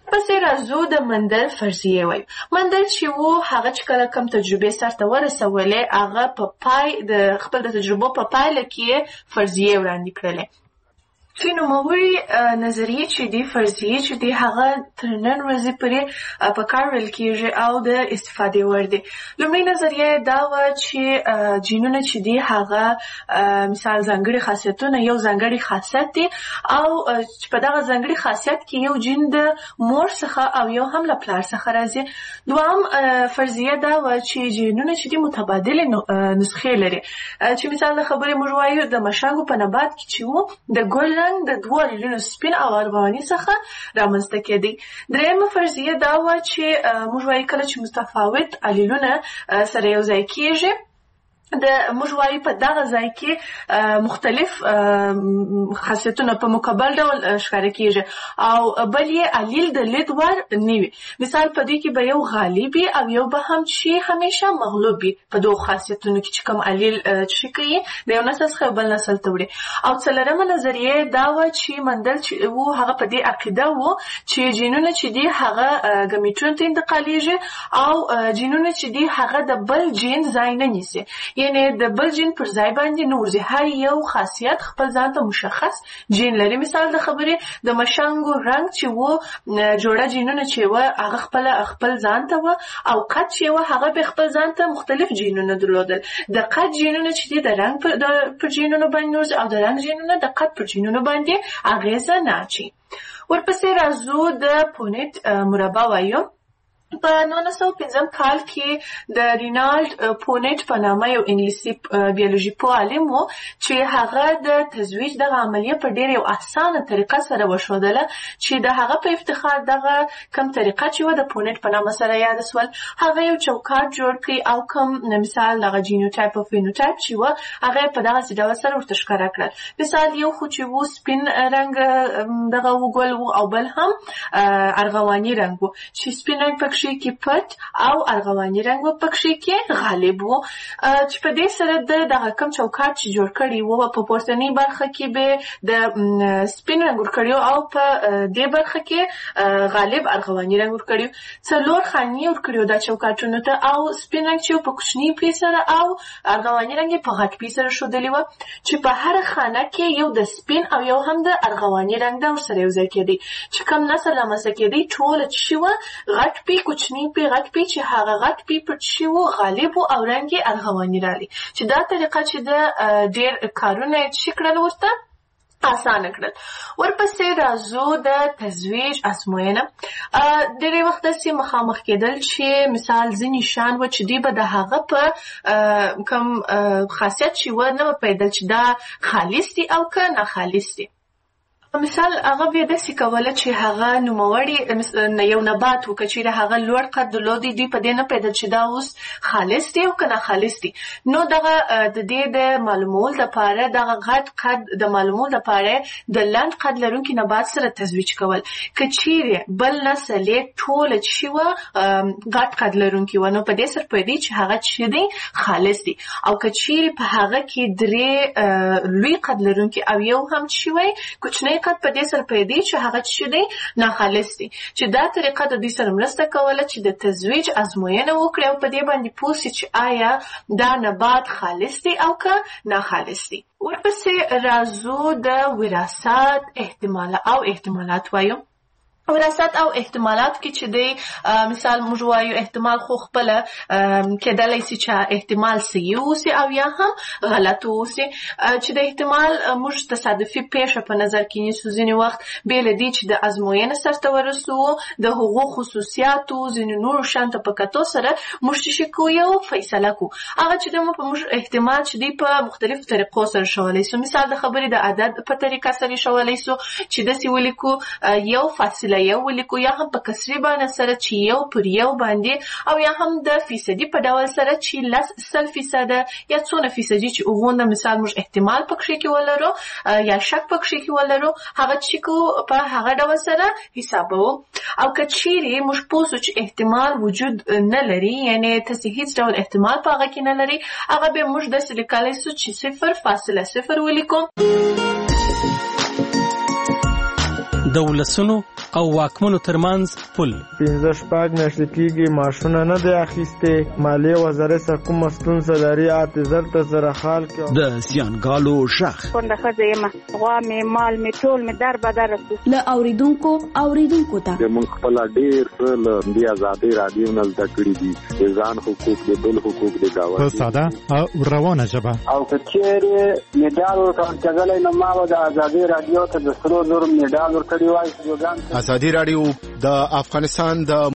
پسې راځو د مندل فرضیې وایو. مندل چې وو هغه چې کله کم تجربې سرته ورسولې هغه په پای د خپل د تجربو په پایله کې فرضیې وړاندې کړلې. چې نوموړي نظریې چې دي فرضیې چې دي هغه تر نن ورځې پورې په کار وړل کېږي او د استفادې وړ دي. لومړۍ نظریه دا وه چې جینونه چې دي هغه مثال ځانګړي خاصیتونه یو ځانګړي خاصیت دي او چې په دغه ځانګړي خاصیت کې یو جین د مور څخه او یو هم له پلار څخه راځي. دوهم فرضیه دا وه چې جینونه چې دي متبادلې نسخې لري. چې مثال د خبرې موږ وایو د مشنګو په نبات کې چې وو د ګل د دوه الیلونو سپین او ارغواني څخه رامنځته کېدی. درېیمه فرضیه دا وه چې موږ وایو کله چې متفاوت الیلونه سره یو ځای کېږي د موږ وایو په دغه ځای کې مختلف خاصیتونه په مکمل ډول ښکاره کېږي او بل یې الیل د لید وړ نه وي. مثال په دې کې به یو غالب وي او یو به هم چې همیشه مغلوب وي په دغو خاصیتونو کې چې کوم الیل چې کوي د یو نسل څخه بل نسل ته وړي. او څلورمه نظریه دا وه چې مندل چې و هغه په دې عقیده و چې جینونه چې دي هغه ګمیټونو ته انتقالیږي او جینونه چې دي هغه د بل جین ځای نه نیسي، یعنی د بل جین پر ځای باندې نه ورځي. هر یو خاصیت خپل ځان ته مشخص جین لري. مثال د خبرې د مشنګو رنګ چې و جوړه جینونه چې و هغه خپل خپل ځان ته و او قد چې و هغه به خپل ځان ته مختلف جینونه درلودل. د قد جینونه چې دي د رنګ پر جینونو باندې ورځي او د رنګ جینونه د قد پر جینونو باندې اغیزه نه اچي. ورپسې راځو د پونیټ مربع وایو. په نولس سوه پنځم کال کې د رینالډ پونیټ په نامه یو انګلیسي بیولوژي پوه عالم و چې هغه د تزویج دغه عملیه په ډېر یو اسانه طریقه سره وښودله چې د هغه په افتخار دغه کم طریقه چې و د پونیټ په نامه سره یاد سول. هغه یو چوکاټ جوړ کړي او کوم مثال دغه جینوټایپ او فینوټایپ چې و هغه په دغه ډول سره ورته ښکاره کړل. مثال یو خو چې و سپین رنګ دغه وګل و او بل هم ارغواني رنګ و چې سپین رنګ پکې کې پټ او ارغواني رنګ و پکې کې غالب و چې په دې سره د دغه کم چوکاټ چې جوړ کړي و په پورتنۍ برخه کې به د سپین رنګ ورکړي او په دې برخه کې غالب ارغواني رنګ ورکړي. څلور خانې ورکړي دا چوکاټونو ته او سپین رنګ چې په کوچني پی سره او ارغواني رنګ په غټ پی سره ښودلی و چې په هر خانه کې یو د سپین او یو هم د ارغواني رنګ د ورسره یو ځای کېدی چې کم نسل رامنځته کېدی ټوله چې و غټ پی کوچنی پی غټ پی چې هغه غټ پی پر چې و غالب او رنګ ارغواني رالی چې دا طریقه چې د ډېر کارونه چې کړل ورته آسانه کړل. ورپسې راځو د تزویج ازموینه. ډېری وخت داسې مخامخ کېدل چې مثال ځینې شیان و چې دوی به د هغه په کوم خاصیت چې و نه به پوهېدل چې دا خالص دي او که ناخالص دي. مثال هغه بیا داسې کوله چې هغه نوموړي یو نبات و که چیرې هغه لوړ قد درلودی دوی په دې نه پوهېدل چې دا اوس خالص دی او که ناخالص دی. نو دغه د دې د معلومولو دپاره دغه غټ قد د معلومولو دپاره د لنډ قد لرونکي نبات سره تزویج کول. که چیرې بل نسل یې ټوله چې وه غټ قد لرونکي وه نو په دې سره پوهېدی چې هغه چې دی خالص دی. او که چیرې په هغه کې درې لوی قد لرونکي او یو هم چې وی کوچنی قد په دې سره پوهېدی چې هغه چې دی ناخالص دی. چې دا طریقه د دوی سره مرسته کوله چې د تزویج ازموینه وکړي او په دې باندې پوه سي چې آیا دا نبات خالص دی او که ناخالص دی. ورپسې راځو د وراثت احتمال او احتمالات وایو. وراثت او احتمالات کې چې دی مثال موږ وایو احتمال خو خپله کېدلی سي چې احتمال صحیح اوسي او یا هم غلط اوسي. چې د احتمال موږ تصادفي پیښه په نظر کې نیسو ځینې وخت بې له دې چې د ازموینې سرته ورسوو د هغو خصوصیاتو ځینې نورو شیانو ته په کتو سره موږ چې کوو یو فیصله کوو. هغه چې دی موږ احتمال چې دی په مختلفو طریقو سره ښولی سو. مثال د خبرې د عدد په طریقه سره ښولی سو چې داسې ولیکو یو فاصله یو ولیکو یا هم په کسري باندې سره چې یو پر یو باندې او یا هم د فیصدي په ډول سره چې لس سل فیصده یا څونه فیصدي چې هغونه مثال موږ احتمال پکښې کې ولرو یا شک پکښې کې ولرو هغه چې کو په هغه ډول سره حسابوو. او که چیرې موږ پوه سو چې احتمال وجود نه لري یعنې تاسې هیڅ ډول احتمال په هغه کې نه لري هغه به موږ داسې لیکلی سو چې صفر فاصله صفر ولیکو. د د ولسونو او واکمنو ترمنځ پل. پنځه شپږ میاشتې کېږي ماشونه نه دی اخیستې. مالیې وزارت څخه کومه ستونزه لري اته زر ته زره خال کې. د زیانګالو شخ کونډه ښځه یم، غوا مې مال مې ټول مې در بدر شو. له اوریدونکو اوریدونکو ته موږ خپل ډېر څه له دې ازادۍ راډیو نه زده کړي دي، د ځان حقوق د بل حقوق د گاونډي په ساده او روانه ژبه. او که چېرې میډال ورکړلی نو ما به د ازادۍ راډیو ته د سرو زرو میډال ورکړی وای. ازادي راډیو د افغانستان د